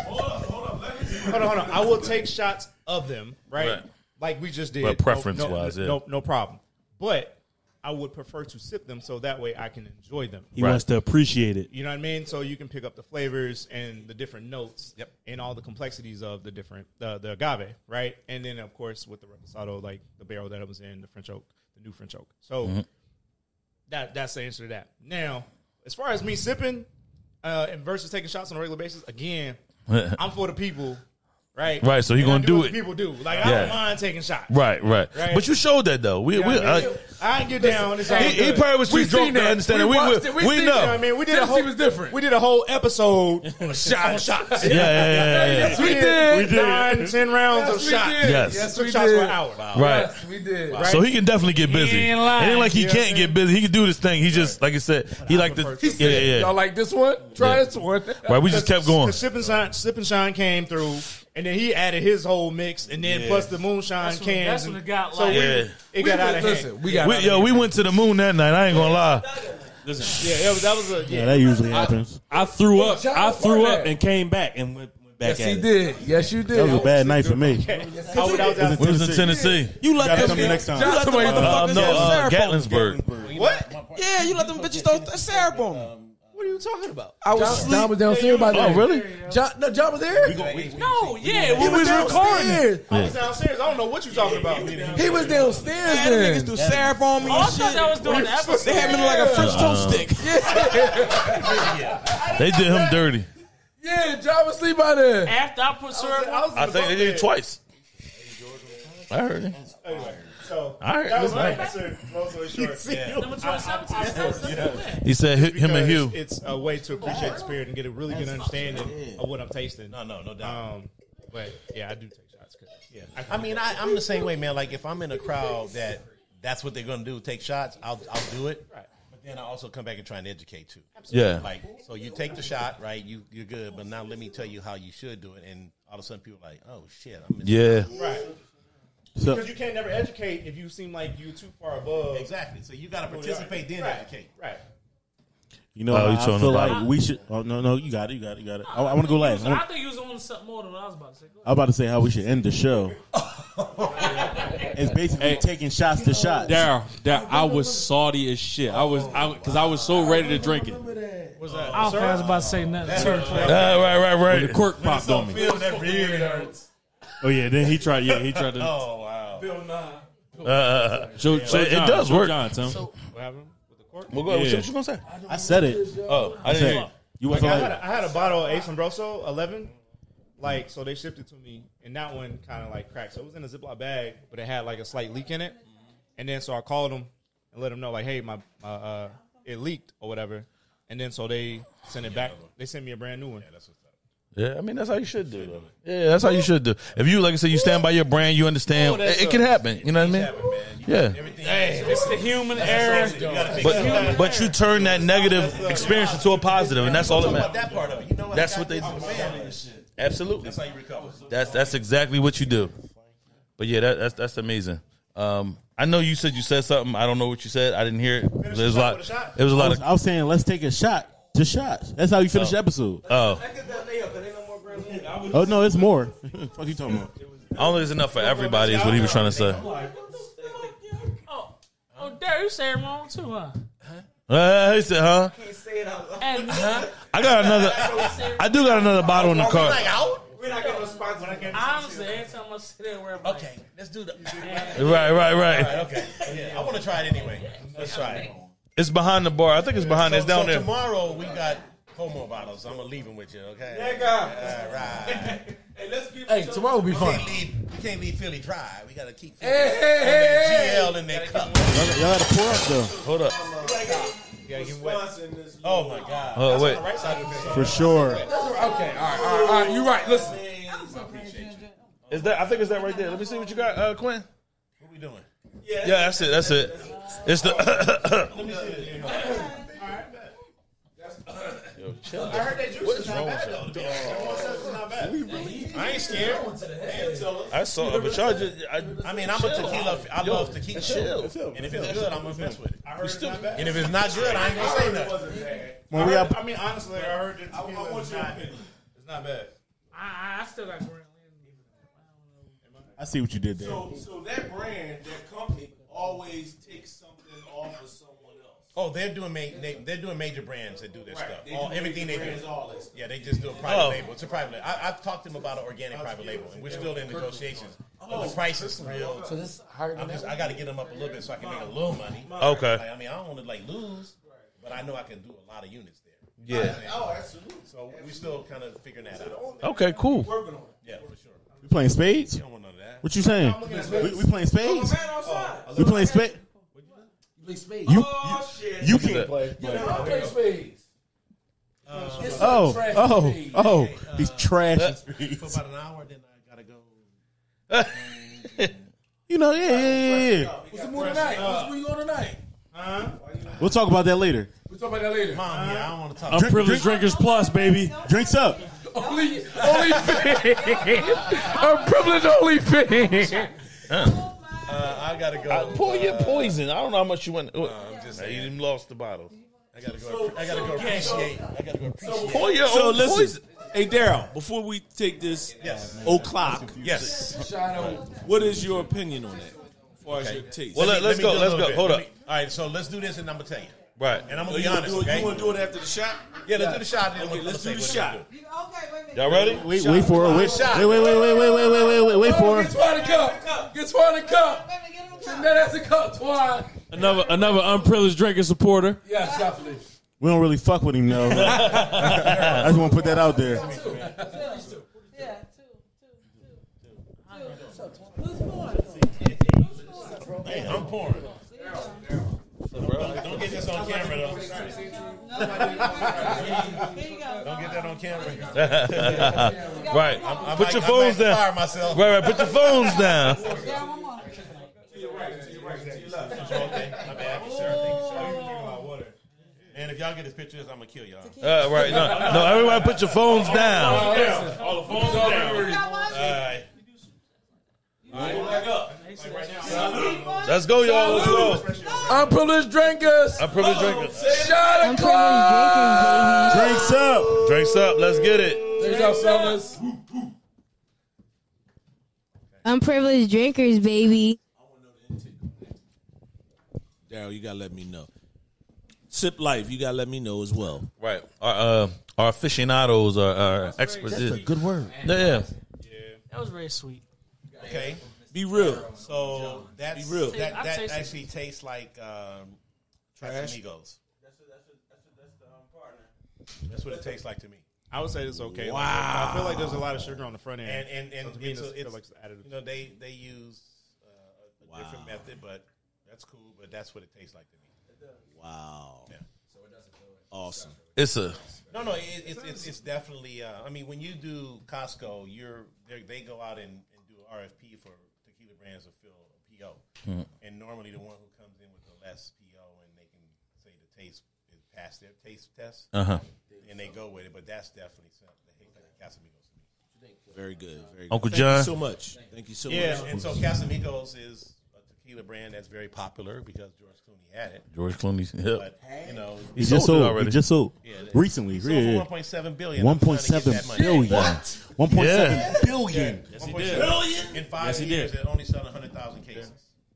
Hold on, hold on. I will take shots of them, right? Right. Like we just did. But No- preference-wise, no, yeah. no, no problem. But I would prefer to sip them so that way I can enjoy them. He Right. wants to appreciate it. You know what I mean? So you can pick up the flavors and the different notes Yep. and all the complexities of the different, uh, the agave, right? And then, of course, with the Reposado, like the barrel that I was in, the French oak, the new French oak. So Mm-hmm. that that's the answer to that. Now, as far as me sipping uh, and versus taking shots on a regular basis, again, I'm for the people, right? Right, so he And I gonna do do what it. the people do. Like, I Yeah. don't mind taking shots. Right, right, Right. But you showed that though. We, You know we what I, mean? uh, I ain't get down. It's all he, he good. probably was We too drunk seen to that. understand We it. We, watched we, it. We we seen know. it. You know what I mean, we did a Tennessee whole was different. We did a whole episode on shot shots. Yeah, yeah, yeah, yeah, yeah. Yes, we did. We did nine, ten rounds Yes, of we shots. did. Yes. Yes, Took we shots did. for an hour. Right. Yes, we did. Right. So he can definitely get busy. He It ain't lying. ain't like he You know can't what I'm get busy. He can do this thing. He just, like I said, he like the prefer to. yeah, yeah, Y'all yeah. like this one? Try Yeah. this one. Right, we just kept going. The Sip and Shine, Sip and Shine came through, And then he added his whole mix, and then Yeah. plus the moonshine That's when- cans. that's and- when it got so like- we- Yeah. it got We out of listen, hand. we got We, yo, we went to the moon that night. I ain't gonna lie. Listen, Yeah, that was, that was a yeah. Yeah, that usually happens. I threw up. John I threw Barnett. up and came back and went, went back Yes, at he it. did. Yes, you did. That was a bad night for me. Oh, that was out We was in Tennessee. You let Gotta them come you next time. let them Somebody- Uh, motherfuckers no, throw uh, syrup on me. Gatlinburg. What? Yeah, you let them bitches throw th- syrup on me. What are you talking about? I was John, asleep. John was downstairs by Oh, then. really? John, no, John was there. No, yeah, He we was was recording. downstairs. I was downstairs. I don't know what you talking about. He was downstairs Yeah, them niggas then. threw syrup on me Oh, I and thought shit. that was during the episode. They had me look like a French toast stick. They did him dirty. Yeah, John was asleep by there. After I put syrup on, I think they did it twice. I heard it. Anyway, so I heard that was this my night. answer. Long story short, yeah. number twenty-seven. He said hi- him and Hugh. It's, it's a way to appreciate the spirit and get a really good understanding of what I'm tasting. No, no, no doubt. Um, but yeah, I do take shots. 'Cause, Yeah. I mean, I, I'm the same way, man. Like, if I'm in a crowd that that's what they're going to do, take shots, I'll I'll do it. Right. But then I also come back and try and educate, too. Yeah. Like, so you take the shot, right? You, you're good. But now let me tell you how you should do it. And all of a sudden, people are like, oh, shit. I'm Yeah. right. So, Because you can't never educate if you seem like you're too far above. Exactly. So you got to participate, then Right. educate. Right. you know, Oh, you I talking feel about- like we should. Oh no, no, you got it, you got it, you got it. I, I want to go last. I, I wanna- think you was on something more than what I was about to say. Go I'm about to say how we should end the show. It's basically Hey. taking shots to shots. Daryl, Daryl, I was salty as shit. I was, I because I was so ready to drink it. What's that? I don't think I was about to say nothing. Sir. Uh, right, right, The right. cork popped on me. Oh yeah, then he tried. Yeah, he tried to. Oh, wow. Uh, Show, show it John, does show work. John, Tim. What happened with the cork? We'll go ahead. Yeah. What you gonna say? I said it. Oh, I I didn't hear said you. you Like, was I, had like, a, I had a bottle of Ace Ambroso eleven, like, so they shipped it to me, and that one kind of like cracked. So it was in a Ziploc bag, but it had like a slight leak in it. And then so I called them and let them know, like, hey, my, my uh, it leaked or whatever. And then so they sent it back. They sent me a brand new one. Yeah, I mean that's how you should do. Though. Yeah, that's how you should do. If you, like I said, you stand by your brand, you understand. It, it can happen. You know what I mean? Yeah. Hey, it's the human error. But but you turn that negative experience into a positive, and that's all that About matters. that part of it. You know what? That's I what they do. got- man, Absolutely. That's how you recover. That's that's exactly what you do. But yeah, that, that's that's amazing. Um, I know you said you said something. I don't know what you said. I didn't hear it. There was a lot. It was a I lot was, of. I was saying, let's take a shot to shots. That's how you finish the episode. Oh, Oh no, it's more. What you talking about? I don't think there's enough for everybody. Is what he was trying to say. Oh, oh, Derek, you say it wrong too, huh? Uh, he said, "Huh? And huh? I got another. I do got another bottle in the car. We're not getting no sponsor. Honestly, every time I sit there, where I'm Okay, let's do the. Right, right, right. Okay. Yeah, I want to try it anyway. Let's try it. It's behind the bar. I think it's behind. So, It's down so there. tomorrow we got four more bottles. I'm gonna leave them with you, okay? Nigga. All right. Hey, let's keep Hey, tomorrow will be We fun. can't leave. We can't leave Philly dry. We gotta keep Philly Hey, hey, hey, hey. G L in their cup. Y'all, y'all gotta pour up though, Hold up. Oh my God. Oh wait. for sure. Okay, all right, all right, all right. You're right. Listen. Is that? I think it's that right there. Let me see what you got, uh, Quinn. What we doing? Yeah, that's it. That's it. It's the. Yo, chill. I heard that juice What is is not wrong bad, with though. y'all? Everyone says it's not bad. I ain't scared. I saw, but y'all just. I, I mean, I'm a tequila. I Yo, love tequila. chill. And if it's good, I'm gonna mess with it. I heard it's not bad. And if it's not good, I ain't gonna say nothing. When I, we heard, up, I mean, honestly, I heard that tequila is not, it's not bad. I, I still got Grant. I see what you did there. So, so that brand, that company, always takes something off of someone else. Oh, they're doing ma- they, they're doing major brands that do this Right. stuff. They All, do everything they major do. brands, all this. Yeah, they just do a private Oh. label. It's a private label. I, I've talked to them about an organic private label, and we're still in negotiations. But the price is real. So this higher I'm than just, that? I got to get them up a little bit so I can make a little money. Okay. Like, I mean, I don't want to like lose, but I know I can do a lot of units there. Yeah. Oh, absolutely. So we still kind of figuring that out. Okay. Cool. Working on it. Yeah, for sure. We playing spades? You don't want none of that. What you saying? We, we playing spades? We playing spades? Play spades. You Oh, shit. you can't play. I play spades. It's some Oh, trash oh, spades. oh! He's trash. For spades. about an hour, then I gotta go. You know, yeah, yeah, yeah, yeah. What's the mood tonight? What's where you going tonight? We'll talk about that later. We'll talk about that later. Mom, yeah, I don't want to talk. I'm Drink- privileged drink- drinkers plus, baby. Drinks up. Only, only fan. I'm privileged only fan. Uh, I gotta go. Uh, pour your poison. I don't know how much you went. Uh, I'm just you saying. even lost the bottle. I gotta go. I gotta go appreciate. I gotta go appreciate. Pour your So own listen, poison. hey Daryl, before we take this Yes. o'clock, Yes. what is your opinion on that? As far as Okay. your taste? Well, let, Let let's me go. do a Let's little go. bit. Hold Let up. me- all right, so let's do this, and I'm gonna tell you. Right. And I'm Oh, gonna be you wanna honest. do it- Okay. You want to do it after the shot? Yeah, let's do the shot. And then Okay, we'll- let's we'll do the say shot. what we're gonna do. Y'all ready? Wait, wait for it. Wait, Shot. wait, wait, wait, wait, wait, wait, wait, wait, wait, wait for Get it. Twan a cup. Get Twan a cup. Send that as a cup, Twan. Another another unprivileged drinking supporter. Yes, definitely. We don't really fuck with him, though. I just want to put that out there. Hey, I'm pouring. Don't get this on camera, though. Don't get that on camera. Right. I'm- I'm Put like- your I'm phones like down. fire myself. Right, right. Put your phones down. Okay, my bad. Sir, thank you, sir. And if y'all get his pictures, I'm gonna kill y'all. Uh, right. No, no. Everybody, put your phones down. All the phones are down. All right. Let's go, y'all. Let's go. Unprivileged drinkers. Unprivileged drinkers. Shot o'clock. Drinks up. Drinks up. Let's get it. Drinks up, fellas. Unprivileged drinkers, baby. Daryl, you gotta let me know. Sip Life, you gotta let me know as well. Right. Our uh, our aficionados, our, our experts. That's a good word. Yeah. That was very sweet. Okay. Be real. So that's Be real. that, I that taste it. actually tastes like um, Trash? Casamigos. That's what it tastes like to me. I would say it's okay. Wow. Like, I feel like there's a lot of sugar on the front end. And and and So to me, it's, this a, feels it's like it's added. you know they they use uh, a different method, but that's cool. But that's what it tastes like to me. Wow. Yeah. Awesome. It's a. No, no, it, it's it's it's definitely. Uh, I mean, when you do Costco, you're they they go out and, and do an R F P for tequila brands to fill a P O, Mm. and normally the one who comes in with the less P O and they can say the taste is past their taste test, Uh-huh. and they go with it. But that's definitely something that tastes like Casamigos to me. Very good. Very good. Uncle Thank John? you so much. Thank you so Yeah, much. and so Casamigos is a tequila brand that's very popular because George Clooney had it. George Clooney's. Yep. But you know, He just sold. already. He just sold. Yeah, Recently. he sold Yeah, for yeah. one point seven billion. one I'm trying point to get seven that money. billion. What? one point seven Yeah. billion. Yes, he did. In five Yes, he years, did. it only sold one hundred thousand cases.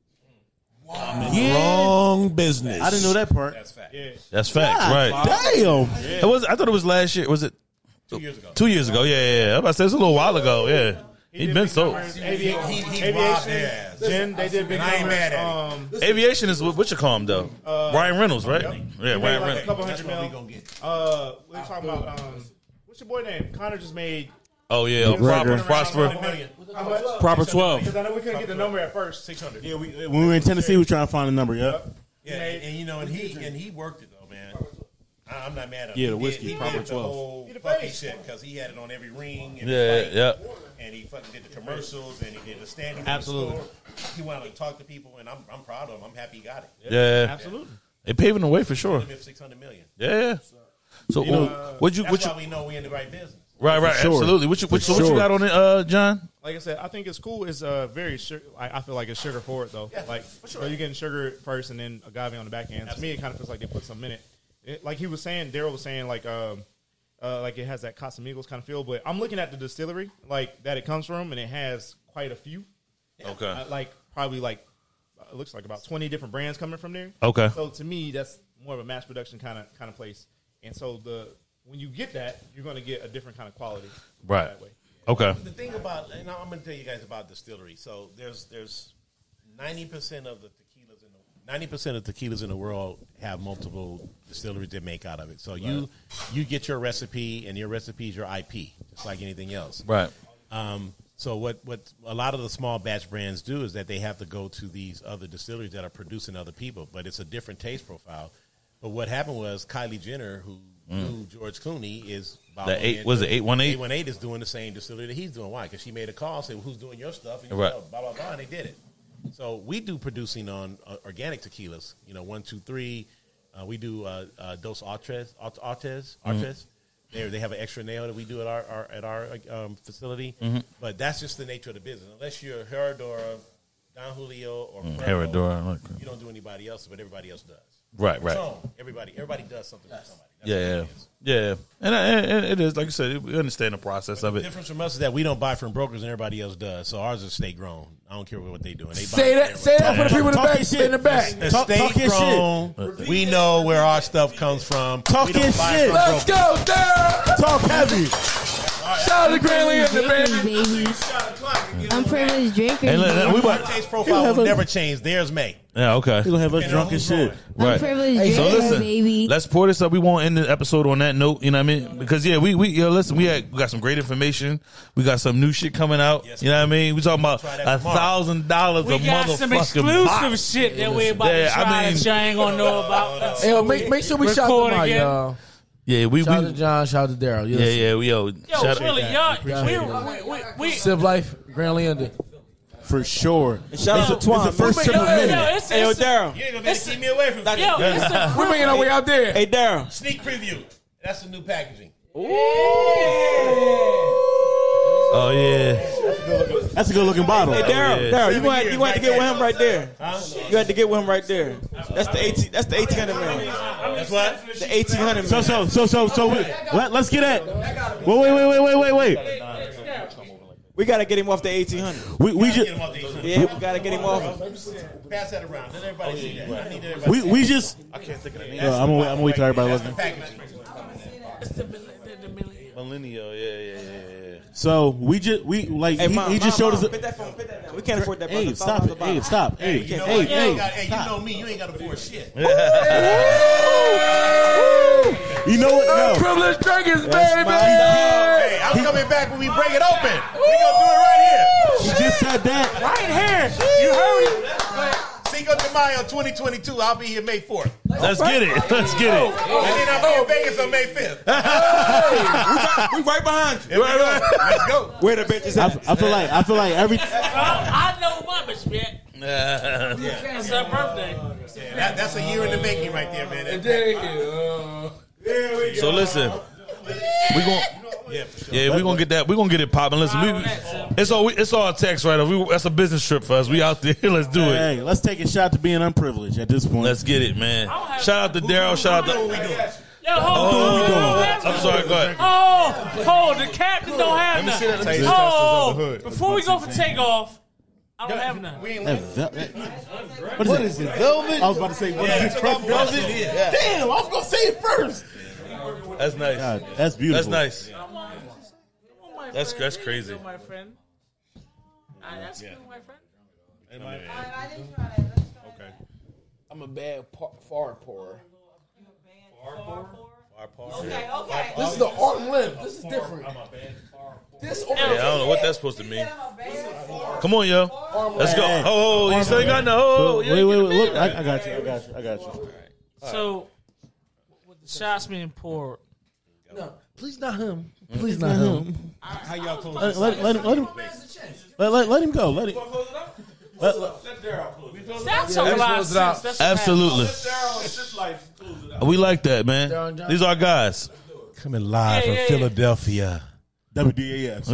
Wrong business. I didn't know that part. That's fact. That's facts, God right? damn. It was. I thought it was last year. Was it Two years ago. two years ago? Yeah, yeah. yeah. I was about to say it's a little while ago. Yeah, he been sold. Aviation, He- he robbed their aviation. ass. Then they did big And I ain't numbers. mad at Um, Aviation is what, what you call him though. Ryan Reynolds, right? Yep. Yeah, He made Ryan like a Reynolds. couple That's hundred what we mil. gonna get. Uh, what are you talking about? Um, what's your boy name? Connor just made. Oh yeah, uh, Gregor. Prosper. Million. How much? Proper twelve. Because I know we couldn't get the number at first. Six hundred. Yeah, we, when we were in Tennessee, we were trying to find a number. Yep. Yeah, and, and you know, and he and he worked it though, man. I- I'm not mad at him. Yeah, the He whiskey, did, he proper did the twelve. whole He the Bucky face. shit because he had it on every ring. And Yeah, fight, yeah. And he fucking did the commercials and he did the standing. Absolutely. In the store. He went out and talked to people, and I'm I'm proud of him. I'm happy he got it. Yeah, Absolutely. they paving the way for sure. Six hundred million. Yeah, yeah. So, You know, uh, what you That's what you why we know we in the right business. right right sure. absolutely. What you what, For so what you sure. got on it, uh, John? Like I said, I think it's cool. It's uh, very sugar. I, I feel like it's sugar forward though. Yeah, like for sure. so you're getting sugar first and then agave on the back end. To me, it kind of feels like they put something in it. it like he was saying, Daryl was saying, like um, uh, like it has that Casamigos kind of feel. But I'm looking at the distillery, like that it comes from, and it has quite a few. Okay. Uh, like probably like uh, it looks like about twenty different brands coming from there. Okay. So to me, that's more of a mass production kind of kind of place. And so the when you get that, you're going to get a different kind of quality. Right. That way. Okay. The thing about, and I'm going to tell you guys about distillery. So there's there's ninety percent of the tequilas in the ninety percent of tequilas in the world have multiple distilleries that make out of it. So you you get your recipe, and your recipe is your I P, just like anything else. Right. Um, so what what a lot of the small batch brands do is that they have to go to these other distilleries that are producing other people, but it's a different taste profile. But what happened was Kylie Jenner, who knew George Clooney, is The eight- was it eight one eight? eight one eight is doing the same distillery that he's doing. Why? Because she made a call, said, well, "Who's doing your stuff?" And you Right. know, blah blah blah, and they did it. So we do producing on uh, organic tequilas. You know, one, two, three. Uh, we do uh, uh, Dos Artes, Artes, Artes. They they have an extra nail that we do at our, our at our um, facility. Mhm. But that's just the nature of the business. Unless you're Herradura, Don Julio, or Mm, Prego, Herradura, okay. you don't do anybody else, but everybody else does. Right, right. So, everybody everybody does something for somebody. That's Yeah, what yeah, it is. yeah. And, and, and it is like I said. We understand the process of The it. difference from us is that we don't buy from brokers and everybody else does. So ours is state grown. I don't care what they doing. They buy Say from that. Say that for the people in the Talk back. your shit. In the back. It's Talk- state talk your grown. shit. We know where our stuff comes from. Talk we don't your buy shit. from Let's brokers. go, Daryl. Talk heavy. Shout out to Grand Leander, baby. Unprivileged drinkers. Hey, look, look, we Our about- taste profile will never change. Theirs may. Yeah, okay. He's gonna have us drunk as shit. Right. Unprivileged So drinkers, listen, baby. let's pour this up. We won't end the episode on that note. You know what I mean? Because yeah, we we yo listen. We had we got some great information. We got some new shit coming out. You know what I mean? We talking about a thousand dollars a We got some motherfucking exclusive box. shit that we about Yeah, to try I mean- that y'all ain't gonna know about. Hey, yo, make, make sure we shout Record them out, again. y'all. Yeah, we Shout we out to John. Shout out to Daryl. yeah yeah we yo. Yo, shout really, out. y'all, we, we, we, we, Civ Life, Grand Leander. For sure. And shout out to It's Twan. the first yo, triple yo, minute. yo, it's, Hey, yo, it's, Daryl. You ain't gonna be able to keep me away from yo, it's a We're making our way out there. Hey, Daryl. Sneak preview. That's the new packaging. Oh yeah. That's a good looking bottle. Hey, Daryl. yeah. Daryl, you Seven want years you want to right get with there. him right there. Huh? You had to get with him right there. That's the eighteen. That's the eighteen hundred man. That's what? The eighteen hundred So man. so so so so we, let, let's get at. Wait wait wait wait wait wait wait. We gotta get him off the eighteen hundred. We we Get just him off the eighteen. Yeah, we gotta get him off. Pass that around. Let everybody see that. I need everybody. we we just. I can't think of the name. Uh, I'm gonna wait, I'm gonna wait till everybody That's the looking. packaging. it's the, the, the, the, Millennial. Yeah yeah yeah yeah. So we just we like Hey, he, mom, he just mom, showed us. mom, A, put that phone, put that down. We can't afford that. hey, brother. stop Five it! dollars a Hey, bottle. stop! Hey, You know hey, what? You ain't hey! got- hey, you know me. You ain't got to afford shit. You know what? No. Privileged drinkers, baby. Hey, I'm coming back when we break it open. We gonna do it right He here. just said that. Right here. You heard it. Cinco de Mayo twenty twenty-two. I'll be here May fourth. Let's get it. Let's get it. And then I'll be in Vegas on May fifth. We right behind you. Right, right. Let's go. Where the bitches I, at? I feel like I feel like every. I know my bitch, man. It's her birthday. Yeah, that, that's a year in the making right there, man. That- So listen, we gon' Yeah, for sure. yeah we gonna get that. We gonna get it popping. Listen, we, it's all it's all text right. We, that's a business trip for us. We out there. Let's do it. Hey, let's take a shot to being unprivileged at this point. Let's get it, man. Shout out to Daryl. Shout out to. Yo, hold on. Oh, I'm sorry. Go ahead. Oh, hold the captain don't have Let me see that. none. Let me see Oh, before we go for takeoff, I don't have none. That vel- that- what is, it? Velvet? I was about to say, what Yeah, is it? took off Velvet? velvet. Yeah. Damn, I was gonna say it first. That's nice. God, that's beautiful. That's nice. That's that's crazy. My friend. I asked you, my friend. Okay. I'm a bad par- far pourer. Okay, okay. This is the art and limb. This is different. This Yeah, I don't know what that's supposed to mean. Come on, yo. Let's go. Oh, you still ain't got no. Oh, Wait, wait, wait. Look, I, I got you. I got you. I got you. So, with the shots being poured, No, please not him. Please not him. How y'all close Let, this? let, let, him, let, him, let, let, let him go. Let him. Let, let, that's a lot of sense. That's what Absolutely. We like that, man. These are our guys. Coming live Yeah, from yeah, yeah. Philadelphia. W D A S.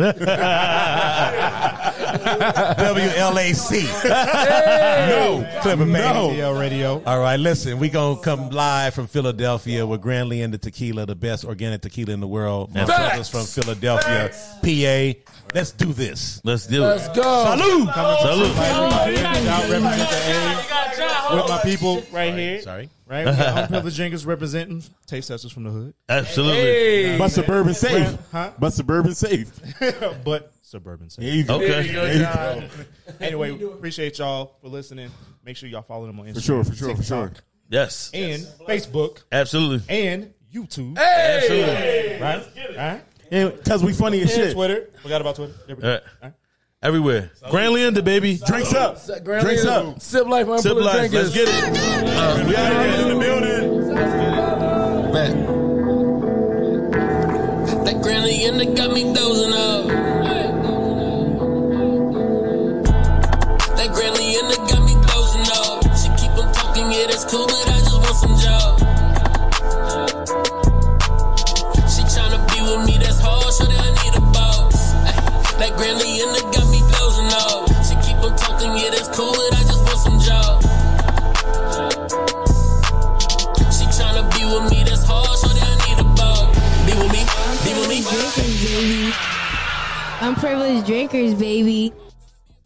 W L A C. No. Clever man. No. T L Radio. All right, listen, we going to come live from Philadelphia with Grand Leander Tequila, the best organic tequila in the world. My brothers from Philadelphia, P A. Let's do this. Let's do Let's it. go. Salud. Salute. Out represent the A You got John. with my people right here. Sorry. Right, we got unprivileged drinkers representing taste testers from the hood, Absolutely. Hey. But suburban safe. huh? But suburban safe. but suburban. Safe. There you go. Okay. There you go, There you John. go. Anyway, appreciate y'all for listening. Make sure y'all follow them on Instagram, For sure, for sure, for sure. TikTok, Yes. and Facebook Absolutely. and YouTube. Absolutely. Right, right. Yeah, because we funny as And shit. Twitter. Forgot about Twitter. There we go. All right. Everywhere. Grand Leander, baby. Drinks up. Grand Drinks Leander. up. Sip life, Sip unprivileged life. drinkers. Let's get it. Uh, we out here in the building. Man. That Grand Leander got me dozing off. That Grand Leander got me dozing off. She keep on talking, yeah, that's cool, but I just want some job. She tryna Granny and it got me dozing off. She keep on talking, yeah, that's cool, but I just want some job. She tryna be with me, that's hard, so then I need a ball. Be with me, be with me. Drinkers, baby. I'm privileged drinkers, baby.